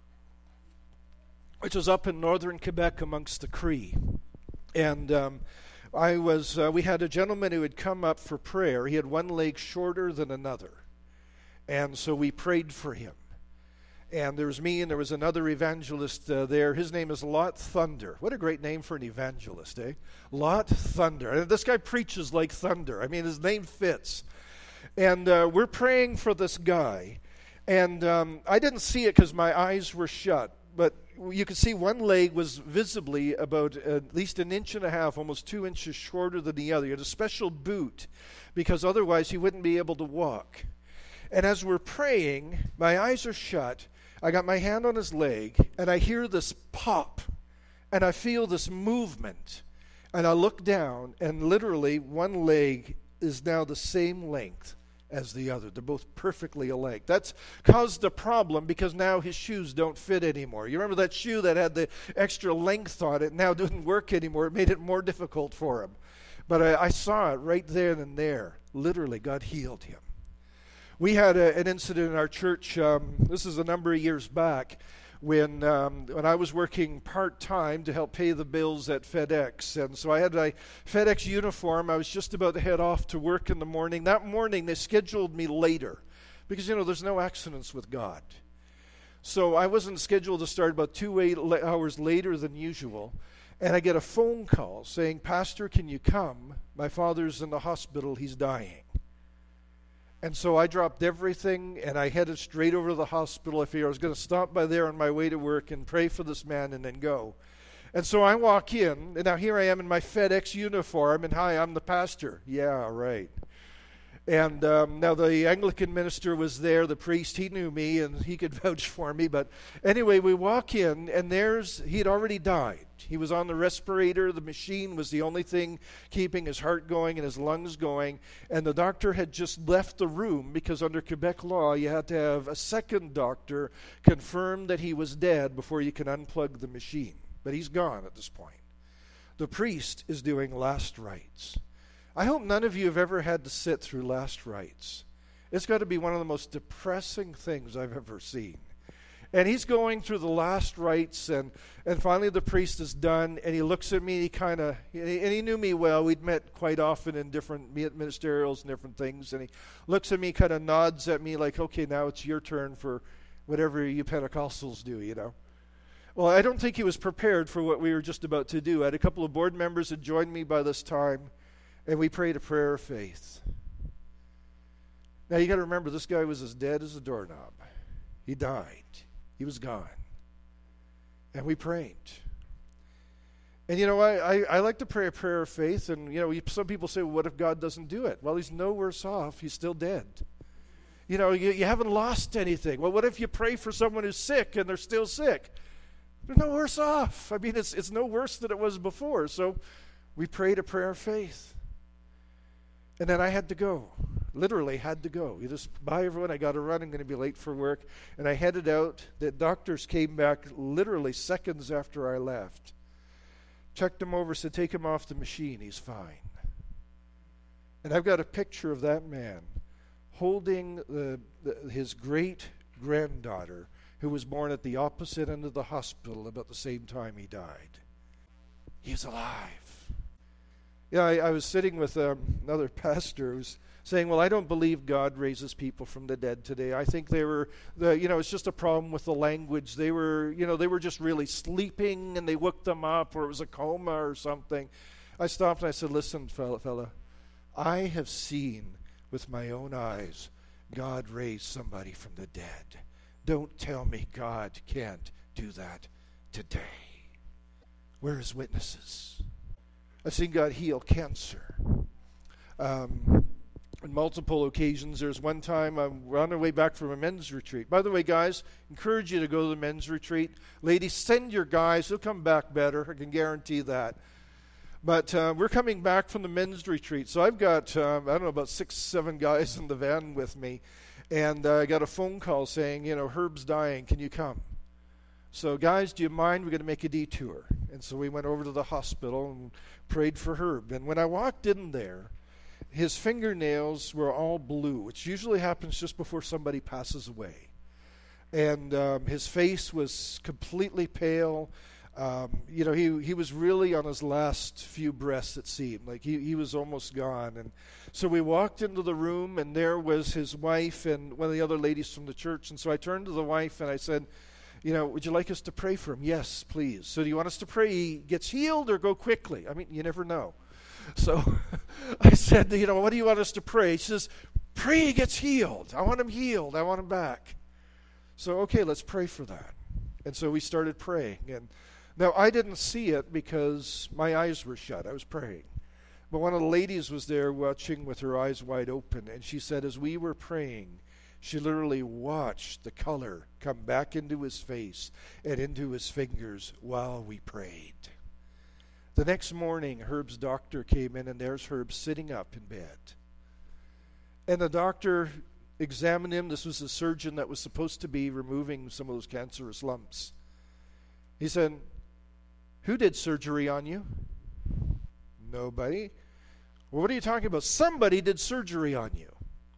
which is up in northern Quebec amongst the Cree. And um, I was, uh, we had a gentleman who had come up for prayer. He had one leg shorter than another. And so we prayed for him. And there was me and there was another evangelist uh, there. His name is Lot Thunder. What a great name for an evangelist, eh? Lot Thunder. And this guy preaches like thunder. I mean, his name fits. And uh, we're praying for this guy. And um, I didn't see it because my eyes were shut. But you could see one leg was visibly about at least an inch and a half, almost two inches shorter than the other. He had a special boot because otherwise he wouldn't be able to walk. And as we're praying, my eyes are shut. I got my hand on his leg, and I hear this pop, and I feel this movement. And I look down, and literally one leg is now the same length as the other. They're both perfectly alike. That's caused a problem because now his shoes don't fit anymore. You remember that shoe that had the extra length on it now didn't work anymore. It made it more difficult for him. But I, I saw it right there and there. Literally, God healed him. We had a, an incident in our church, um, this is a number of years back, when um, when I was working part-time to help pay the bills at FedEx. And so I had a FedEx uniform. I was just about to head off to work in the morning. That morning, they scheduled me later because, you know, there's no accidents with God. So I wasn't scheduled to start about two eight hours later than usual. And I get a phone call saying, "Pastor, can you come? My father's in the hospital. He's dying." And so I dropped everything, and I headed straight over to the hospital. I figured I was going to stop by there on my way to work and pray for this man and then go. And so I walk in, and now here I am in my FedEx uniform, and hi, I'm the pastor. Yeah, right. And um, now the Anglican minister was there, the priest, he knew me, and he could vouch for me. But anyway, we walk in, and there's, he had already died. He was on the respirator. The machine was the only thing keeping his heart going and his lungs going. And the doctor had just left the room because under Quebec law, you had to have a second doctor confirm that he was dead before you can unplug the machine. But he's gone at this point. The priest is doing last rites. I hope none of you have ever had to sit through last rites. It's got to be one of the most depressing things I've ever seen. And he's going through the last rites, and, and finally the priest is done, and he looks at me, and he kind of, and he knew me well. We'd met quite often in different ministerials and different things, and he looks at me, kind of nods at me like, okay, now it's your turn for whatever you Pentecostals do, you know. Well, I don't think he was prepared for what we were just about to do. I had a couple of board members had joined me by this time, and we prayed a prayer of faith. Now, you got to remember, this guy was as dead as a doorknob. He died. He was gone. And we prayed. And, you know, I, I, I like to pray a prayer of faith. And, you know, some people say, well, what if God doesn't do it? Well, he's no worse off. He's still dead. You know, you, you haven't lost anything. Well, what if you pray for someone who's sick and they're still sick? They're no worse off. I mean, it's it's no worse than it was before. So we prayed a prayer of faith. And then I had to go. Literally had to go. You just, bye everyone, I got to run, I'm going to be late for work. And I headed out. The doctors came back literally seconds after I left. Checked him over, said, take him off the machine, he's fine. And I've got a picture of that man holding the, the, his great-granddaughter who was born at the opposite end of the hospital about the same time he died. He's alive. Yeah, I, I was sitting with um, another pastor who's saying, well, I don't believe God raises people from the dead today. I think they were, the, you know, it's just a problem with the language. They were, you know, they were just really sleeping and they woke them up, or it was a coma or something. I stopped and I said, listen, fella, fella, I have seen with my own eyes God raise somebody from the dead. Don't tell me God can't do that today. We're his witnesses. I've seen God heal cancer. Um, on multiple occasions. There's one time um, we're on our way back from a men's retreat. By the way, guys, encourage you to go to the men's retreat. Ladies, send your guys. They'll come back better. I can guarantee that. But uh, we're coming back from the men's retreat. So I've got, um, I don't know, about six, seven guys in the van with me. And uh, I got a phone call saying, you know, Herb's dying. Can you come? So, guys, do you mind? We're going to make a detour. And so we went over to the hospital and prayed for Herb. And when I walked in there, his fingernails were all blue, which usually happens just before somebody passes away. And um, his face was completely pale. Um, you know, he he was really on his last few breaths, it seemed. Like he, he was almost gone. And so we walked into the room, and there was his wife and one of the other ladies from the church. And so I turned to the wife, and I said, you know, would you like us to pray for him? Yes, please. So do you want us to pray he gets healed or go quickly? I mean, you never know. So I said, you know, what do you want us to pray? She says, pray he gets healed. I want him healed. I want him back. So, okay, let's pray for that. And so we started praying. And now I didn't see it because my eyes were shut. I was praying. But one of the ladies was there watching with her eyes wide open. And she said, as we were praying, she literally watched the color come back into his face and into his fingers while we prayed. The next morning, Herb's doctor came in, and there's Herb sitting up in bed. And the doctor examined him. This was the surgeon that was supposed to be removing some of those cancerous lumps. He said, who did surgery on you? Nobody. Well, what are you talking about? Somebody did surgery on you.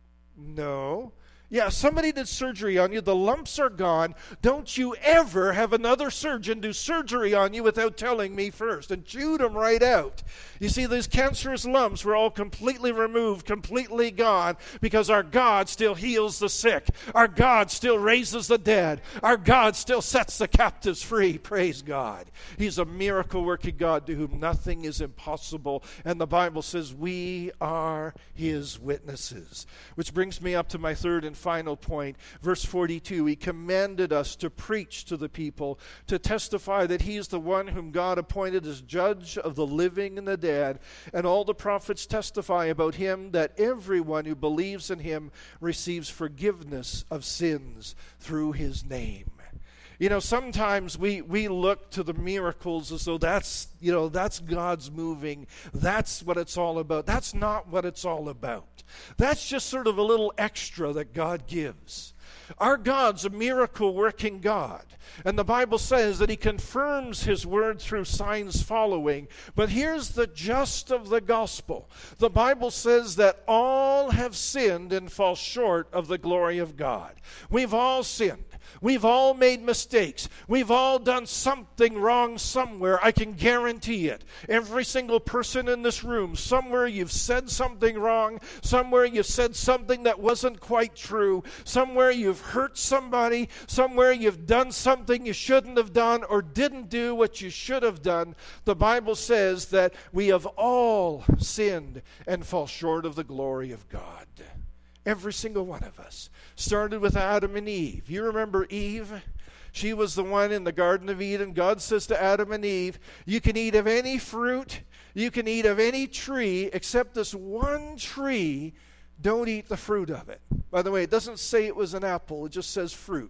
No. Yeah, somebody did surgery on you. The lumps are gone. Don't you ever have another surgeon do surgery on you without telling me first. And chewed them right out. You see, these cancerous lumps were all completely removed, completely gone, because our God still heals the sick. Our God still raises the dead. Our God still sets the captives free. Praise God. He's a miracle-working God to whom nothing is impossible. And the Bible says we are his witnesses. Which brings me up to my third and final point, verse forty-two. He commanded us to preach to the people, to testify that he is the one whom God appointed as judge of the living and the dead. And all the prophets testify about him, that everyone who believes in him receives forgiveness of sins through his name. You know, sometimes we, we look to the miracles as though that's, you know, that's God's moving. That's what it's all about. That's not what it's all about. That's just sort of a little extra that God gives. Our God's a miracle-working God. And the Bible says that he confirms his word through signs following. But here's the gist of the gospel. The Bible says that all have sinned and fall short of the glory of God. We've all sinned. We've all made mistakes. We've all done something wrong somewhere. I can guarantee it. Every single person in this room, somewhere you've said something wrong. Somewhere you've said something that wasn't quite true. Somewhere you've hurt somebody. Somewhere you've done something you shouldn't have done or didn't do what you should have done. The Bible says that we have all sinned and fall short of the glory of God. Every single one of us. Started with Adam and Eve. You remember Eve? She was the one in the Garden of Eden. God says to Adam and Eve, you can eat of any fruit, you can eat of any tree, except this one tree, don't eat the fruit of it. By the way, it doesn't say it was an apple, it just says fruit.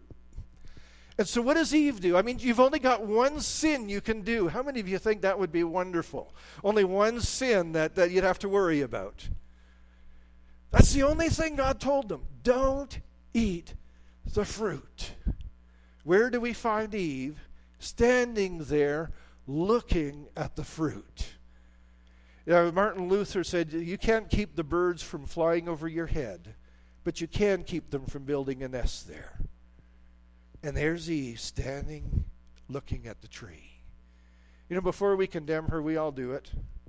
And so what does Eve do? I mean, you've only got one sin you can do. How many of you think that would be wonderful? Only one sin that, that you'd have to worry about. That's the only thing God told them. Don't eat the fruit. Where do we find Eve? Standing there looking at the fruit. You know, Martin Luther said, you can't keep the birds from flying over your head, but you can keep them from building a nest there. And there's Eve standing looking at the tree. You know, before we condemn her, we all do it.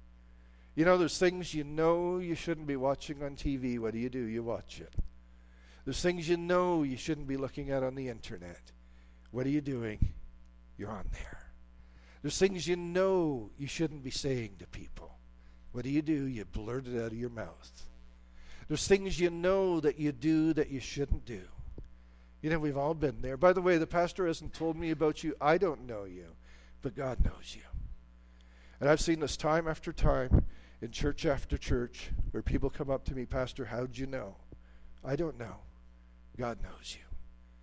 You know, there's things you know you shouldn't be watching on T V. What do you do? You watch it. There's things you know you shouldn't be looking at on the internet. What are you doing? You're on there. There's things you know you shouldn't be saying to people. What do you do? You blurt it out of your mouth. There's things you know that you do that you shouldn't do. You know, we've all been there. By the way, the pastor hasn't told me about you. I don't know you, but God knows you. And I've seen this time after time in church after church where people come up to me, Pastor, how'd you know? I don't know. God knows you.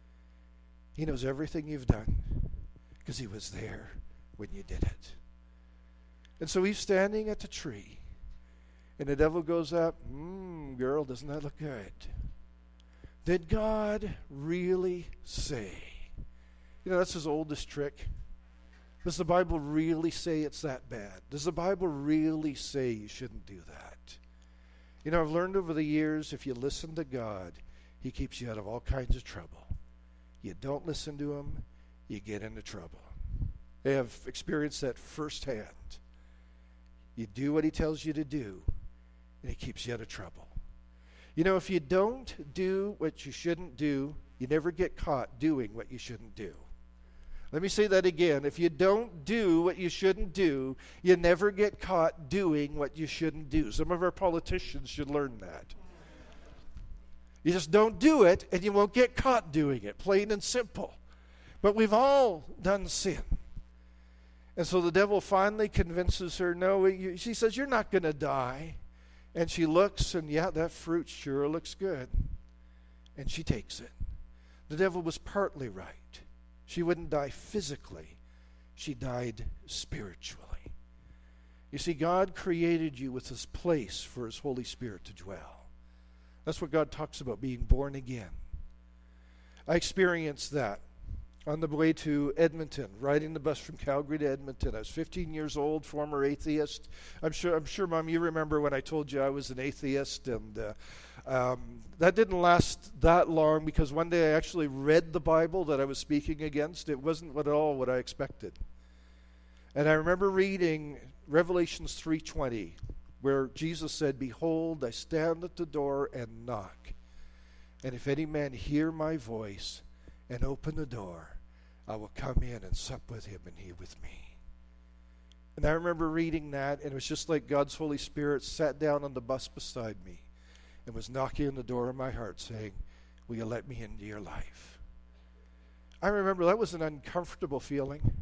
He knows everything you've done because he was there when you did it. And so he's standing at the tree, and the devil goes up, mmm, girl, doesn't that look good? Did God really say? You know, that's his oldest trick. Does the Bible really say it's that bad? Does the Bible really say you shouldn't do that? You know, I've learned over the years, if you listen to God, he keeps you out of all kinds of trouble. You don't listen to him, you get into trouble. I have experienced that firsthand. You do what he tells you to do, and he keeps you out of trouble. You know, if you don't do what you shouldn't do, you never get caught doing what you shouldn't do. Let me say that again. If you don't do what you shouldn't do, you never get caught doing what you shouldn't do. Some of our politicians should learn that. You just don't do it, and you won't get caught doing it, plain and simple. But we've all done sin. And so the devil finally convinces her, no, you, she says, you're not going to die. And she looks, and yeah, that fruit sure looks good. And she takes it. The devil was partly right. She wouldn't die physically. She died spiritually. You see, God created you with this place for his Holy Spirit to dwell. That's what God talks about, being born again. I experienced that on the way to Edmonton, riding the bus from Calgary to Edmonton. I was fifteen years old, former atheist. I'm sure, I'm sure, Mom, you remember when I told you I was an atheist, and uh, um, that didn't last that long because one day I actually read the Bible that I was speaking against. It wasn't at all what I expected. And I remember reading Revelations three twenty, where Jesus said, behold, I stand at the door and knock. And if any man hear my voice and open the door, I will come in and sup with him and he with me. And I remember reading that, and it was just like God's Holy Spirit sat down on the bus beside me and was knocking on the door of my heart saying, will you let me into your life? I remember that was an uncomfortable feeling.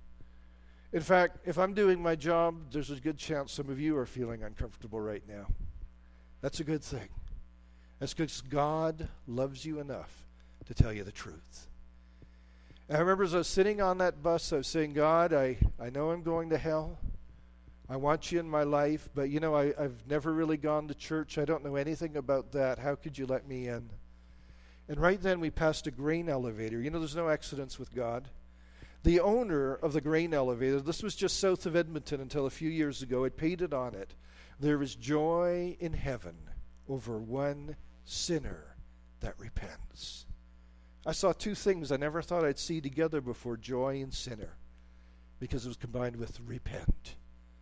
In fact, if I'm doing my job, there's a good chance some of you are feeling uncomfortable right now. That's a good thing. That's because God loves you enough to tell you the truth. And I remember as I was sitting on that bus, I was saying, God, I, I know I'm going to hell. I want you in my life, but you know, I, I've never really gone to church. I don't know anything about that. How could you let me in? And right then we passed a grain elevator. You know, there's no accidents with God. The owner of the grain elevator, this was just south of Edmonton until a few years ago, it painted on it, there is joy in heaven over one sinner that repents. I saw two things I never thought I'd see together before, joy and sinner, because it was combined with repent.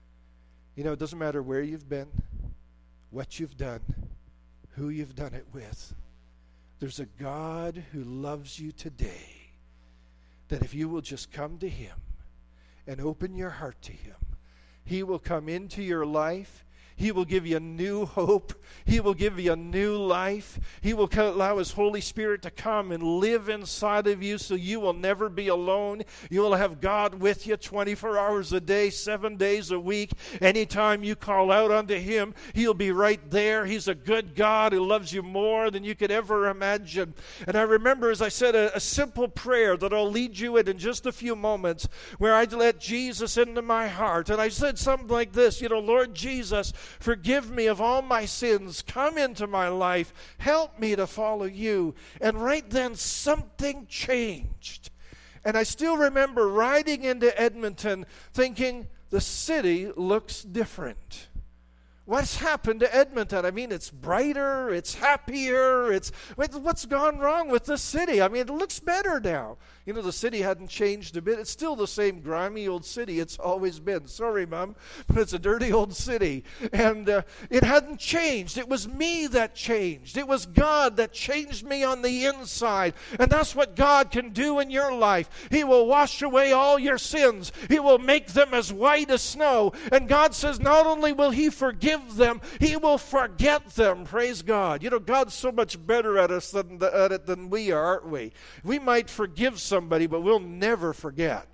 You know, it doesn't matter where you've been, what you've done, who you've done it with. There's a God who loves you today, that if you will just come to him and open your heart to him, he will come into your life. He will give you a new hope. He will give you a new life. He will allow his Holy Spirit to come and live inside of you so you will never be alone. You will have God with you twenty-four hours a day, seven days a week. Anytime you call out unto him, he'll be right there. He's a good God who loves you more than you could ever imagine. And I remember, as I said, a, a simple prayer that I'll lead you in in just a few moments, where I let Jesus into my heart. And I said something like this, you know, Lord Jesus, forgive me of all my sins. Come into my life. Help me to follow you. And right then, something changed. And I still remember riding into Edmonton thinking, the city looks different. What's happened to Edmonton? I mean, it's brighter, it's happier, it's... What's gone wrong with the city? I mean, it looks better now. You know, the city hadn't changed a bit. It's still the same grimy old city it's always been. Sorry, Mom, but it's a dirty old city. And uh, it hadn't changed. It was me that changed. It was God that changed me on the inside. And that's what God can do in your life. He will wash away all your sins. He will make them as white as snow. And God says not only will he forgive them, he will forget them. Praise God. You know, God's so much better at us than, at it than we are, aren't we? We might forgive somebody, but we'll never forget.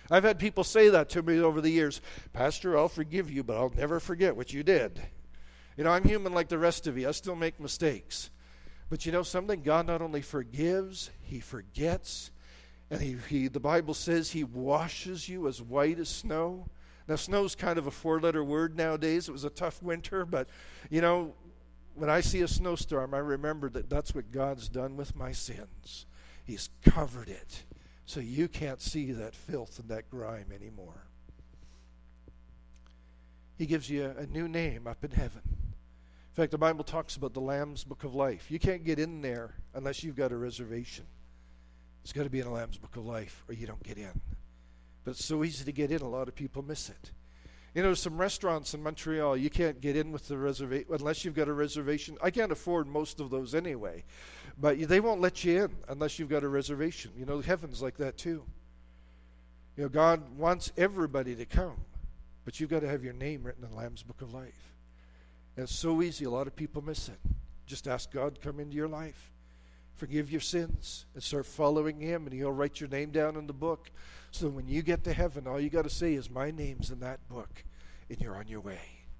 I've had people say that to me over the years. Pastor, I'll forgive you, but I'll never forget what you did. You know, I'm human like the rest of you. I still make mistakes. But you know something? God not only forgives, He forgets. And he, he, the Bible says He washes you as white as snow. Now, snow's kind of a four-letter word nowadays. It was a tough winter, but, you know, when I see a snowstorm, I remember that that's what God's done with my sins. He's covered it, so you can't see that filth and that grime anymore. He gives you a, a new name up in heaven. In fact, the Bible talks about the Lamb's Book of Life. You can't get in there unless you've got a reservation. It's got to be in the Lamb's Book of Life, or you don't get in. But it's so easy to get in, a lot of people miss it. You know, some restaurants in Montreal, you can't get in with the reservation unless you've got a reservation. I can't afford most of those anyway. But they won't let you in unless you've got a reservation. You know, heaven's like that too. You know, God wants everybody to come, but you've got to have your name written in the Lamb's Book of Life. And it's so easy, a lot of people miss it. Just ask God to come into your life. Forgive your sins and start following Him, and He'll write your name down in the book. So when you get to heaven, all you got to say is, my name's in that book, and you're on your way.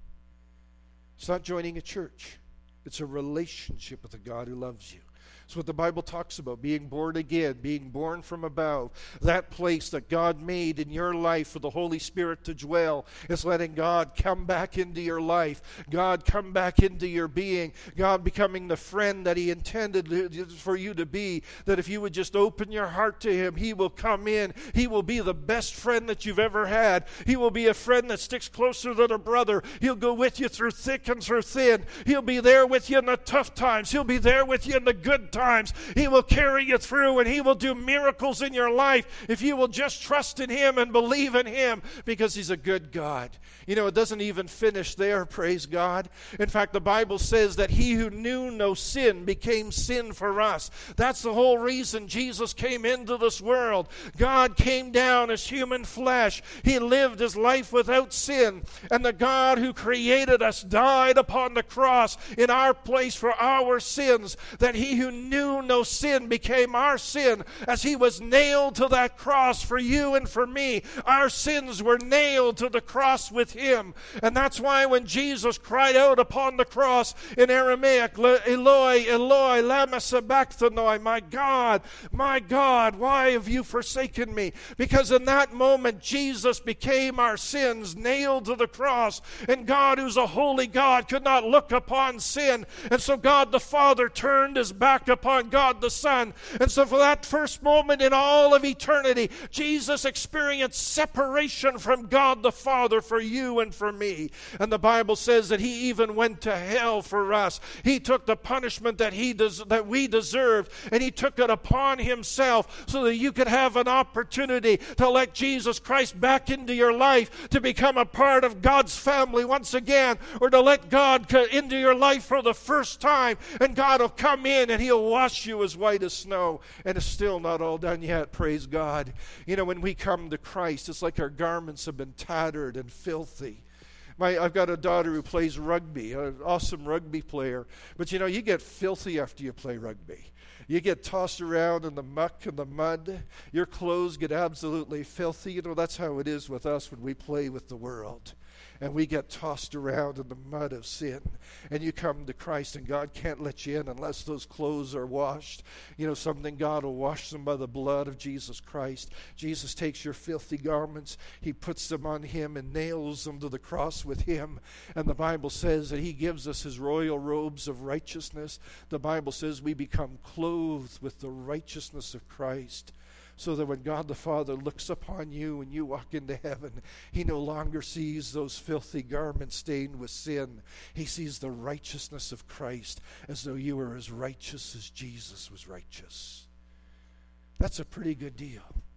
It's not joining a church. It's a relationship with a God who loves you. It's what the Bible talks about, being born again, being born from above. That place that God made in your life for the Holy Spirit to dwell is letting God come back into your life. God come back into your being. God becoming the friend that He intended for you to be. That if you would just open your heart to Him, He will come in. He will be the best friend that you've ever had. He will be a friend that sticks closer than a brother. He'll go with you through thick and through thin. He'll be there with you in the tough times. He'll be there with you in the good times. He will carry you through, and He will do miracles in your life if you will just trust in Him and believe in Him, because He's a good God. You know, it doesn't even finish there, praise God. In fact, the Bible says that He who knew no sin became sin for us. That's the whole reason Jesus came into this world. God came down as human flesh. He lived His life without sin, and the God who created us died upon the cross in our place for our sins, that He who knew no sin became our sin as He was nailed to that cross for you and for me. Our sins were nailed to the cross with Him. And that's why when Jesus cried out upon the cross in Aramaic, Eloi, Eloi, lama sabachthani, my God, my God, why have you forsaken me? Because in that moment, Jesus became our sins, nailed to the cross. And God, who's a holy God, could not look upon sin. And so God the Father turned His back upon God the Son. And so for that first moment in all of eternity, Jesus experienced separation from God the Father for you and for me. And the Bible says that He even went to hell for us. He took the punishment that he des- that we deserved, and He took it upon Himself so that you could have an opportunity to let Jesus Christ back into your life, to become a part of God's family once again, or to let God come into your life for the first time, and God will come in and He'll wash you as white as snow. And it's still not all done yet, praise God. You know, when we come to Christ, it's like our garments have been tattered and filthy. My, I've got a daughter who plays rugby, an awesome rugby player. But you know, you get filthy after you play rugby. You get tossed around in the muck and the mud. Your clothes get absolutely filthy. You know, that's how it is with us when we play with the world. And we get tossed around in the mud of sin. And you come to Christ, and God can't let you in unless those clothes are washed. You know something? God will wash them by the blood of Jesus Christ. Jesus takes your filthy garments. He puts them on Him and nails them to the cross with Him. And the Bible says that He gives us His royal robes of righteousness. The Bible says we become clothed with the righteousness of Christ, so that when God the Father looks upon you and you walk into heaven, He no longer sees those filthy garments stained with sin. He sees the righteousness of Christ, as though you were as righteous as Jesus was righteous. That's a pretty good deal.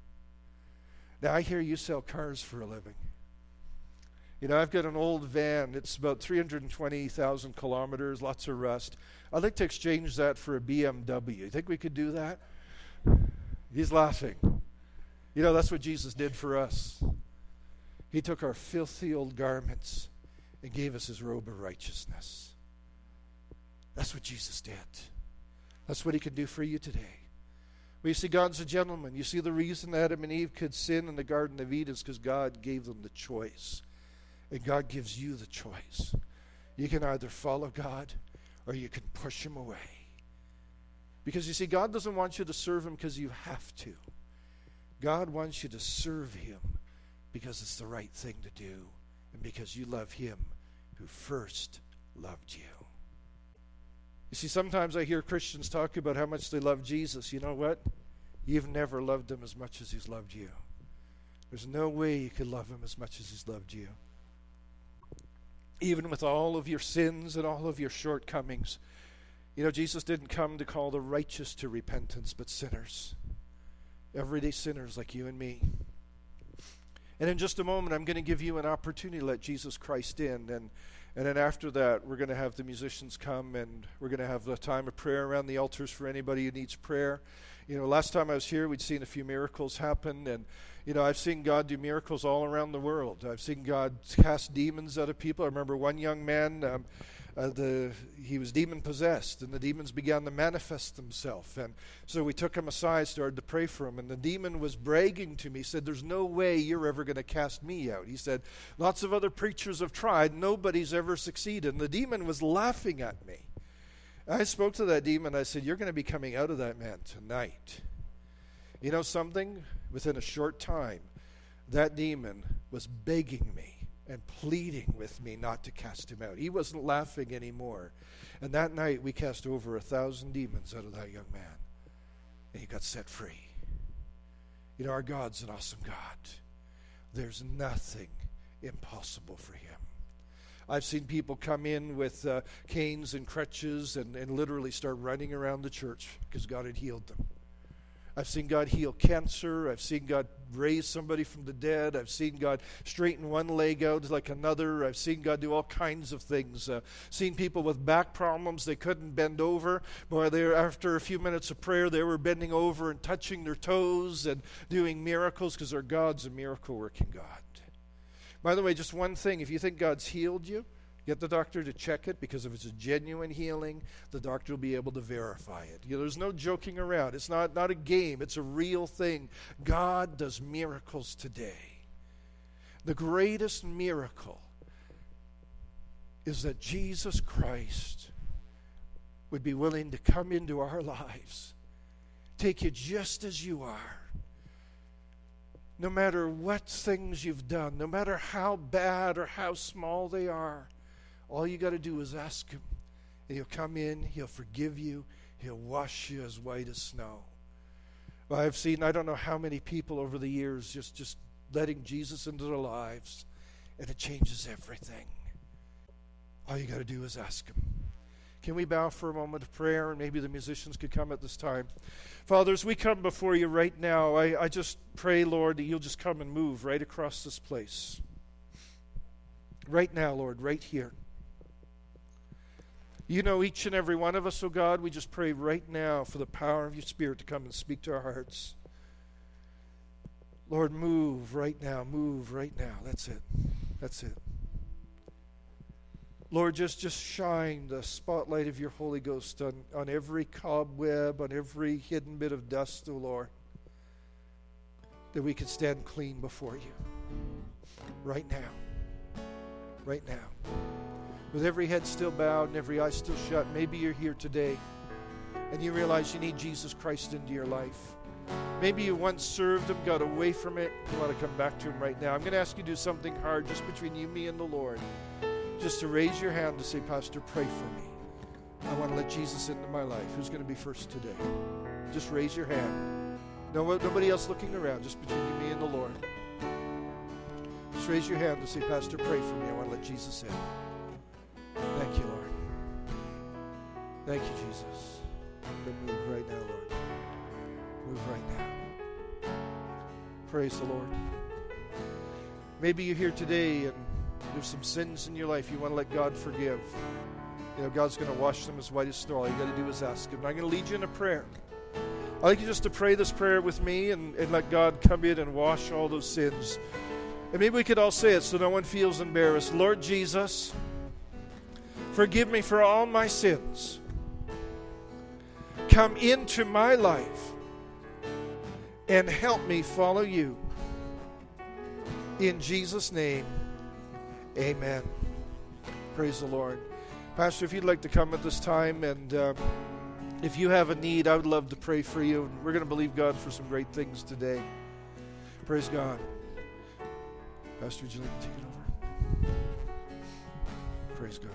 Now, I hear you sell cars for a living. You know, I've got an old van. It's about three hundred twenty thousand kilometers, lots of rust. I'd like to exchange that for a B M W. You think we could do that? He's laughing. You know, that's what Jesus did for us. He took our filthy old garments and gave us His robe of righteousness. That's what Jesus did. That's what He can do for you today. But you see, God's a gentleman. You see, the reason Adam and Eve could sin in the Garden of Eden is because God gave them the choice. And God gives you the choice. You can either follow God or you can push him away. Because you see, God doesn't want you to serve him because you have to. God wants you to serve him because it's the right thing to do and because you love him who first loved you. You see, sometimes I hear Christians talk about how much they love Jesus. You know what? You've never loved him as much as he's loved you. There's no way you could love him as much as he's loved you. Even with all of your sins and all of your shortcomings, you know, Jesus didn't come to call the righteous to repentance, but sinners. Everyday sinners like you and me. And in just a moment, I'm going to give you an opportunity to let Jesus Christ in. And, and then after that, we're going to have the musicians come and we're going to have the time of prayer around the altars for anybody who needs prayer. You know, last time I was here, we'd seen a few miracles happen. And, you know, I've seen God do miracles all around the world. I've seen God cast demons out of people. I remember one young man, um, Uh, the he was demon-possessed, and the demons began to manifest themselves. And so we took him aside, started to pray for him, and the demon was bragging to me. He said, there's no way you're ever going to cast me out. He said, lots of other preachers have tried. Nobody's ever succeeded. And the demon was laughing at me. I spoke to that demon. I said, you're going to be coming out of that man tonight. You know something? Within a short time, that demon was begging me and pleading with me not to cast him out. He wasn't laughing anymore. And that night, we cast over a thousand demons out of that young man. And he got set free. You know, our God's an awesome God. There's nothing impossible for him. I've seen people come in with uh, canes and crutches and, and literally start running around the church because God had healed them. I've seen God heal cancer. I've seen God raise somebody from the dead. I've seen God straighten one leg out like another. I've seen God do all kinds of things. Uh, seen people with back problems. They couldn't bend over. Boy, they were, after a few minutes of prayer, they were bending over and touching their toes and doing miracles because our God's a miracle-working God. By the way, just one thing. If you think God's healed you, get the doctor to check it, because if it's a genuine healing, the doctor will be able to verify it. You know, there's no joking around. It's not, not a game. It's a real thing. God does miracles today. The greatest miracle is that Jesus Christ would be willing to come into our lives, take you just as you are. No matter what things you've done, no matter how bad or how small they are, all you got to do is ask him. And he'll come in, he'll forgive you, he'll wash you as white as snow. Well, I've seen, I don't know how many people over the years just, just letting Jesus into their lives, and it changes everything. All you got to do is ask him. Can we bow for a moment of prayer, and maybe the musicians could come at this time? Father, as we come before you right now, I, I just pray, Lord, that you'll just come and move right across this place. Right now, Lord, right here. You know each and every one of us, oh God. We just pray right now for the power of your Spirit to come and speak to our hearts. Lord, move right now. Move right now. That's it. That's it. Lord, just, just shine the spotlight of your Holy Ghost on, on every cobweb, on every hidden bit of dust, oh Lord, that we can stand clean before you. Right now. Right now. With every head still bowed and every eye still shut, maybe you're here today and you realize you need Jesus Christ into your life. Maybe you once served him, got away from it, you want to come back to him right now. I'm going to ask you to do something hard just between you, me, and the Lord. Just to raise your hand to say, Pastor, pray for me. I want to let Jesus into my life. Who's going to be first today? Just raise your hand. No, nobody else looking around, just between you, me, and the Lord. Just raise your hand to say, Pastor, pray for me. I want to let Jesus in. Thank you, Lord. Thank you, Jesus. Move right now, Lord. Move right now. Praise the Lord. Maybe you're here today and there's some sins in your life you want to let God forgive. You know, God's going to wash them as white as snow. All you got to do is ask him. I'm going to lead you in a prayer. I'd like you just to pray this prayer with me and, and let God come in and wash all those sins. And maybe we could all say it so no one feels embarrassed. Lord Jesus, forgive me for all my sins. Come into my life and help me follow you. In Jesus' name, amen. Praise the Lord. Pastor, if you'd like to come at this time, and uh, if you have a need, I would love to pray for you. We're going to believe God for some great things today. Praise God. Pastor, would you like to take it over? Praise God.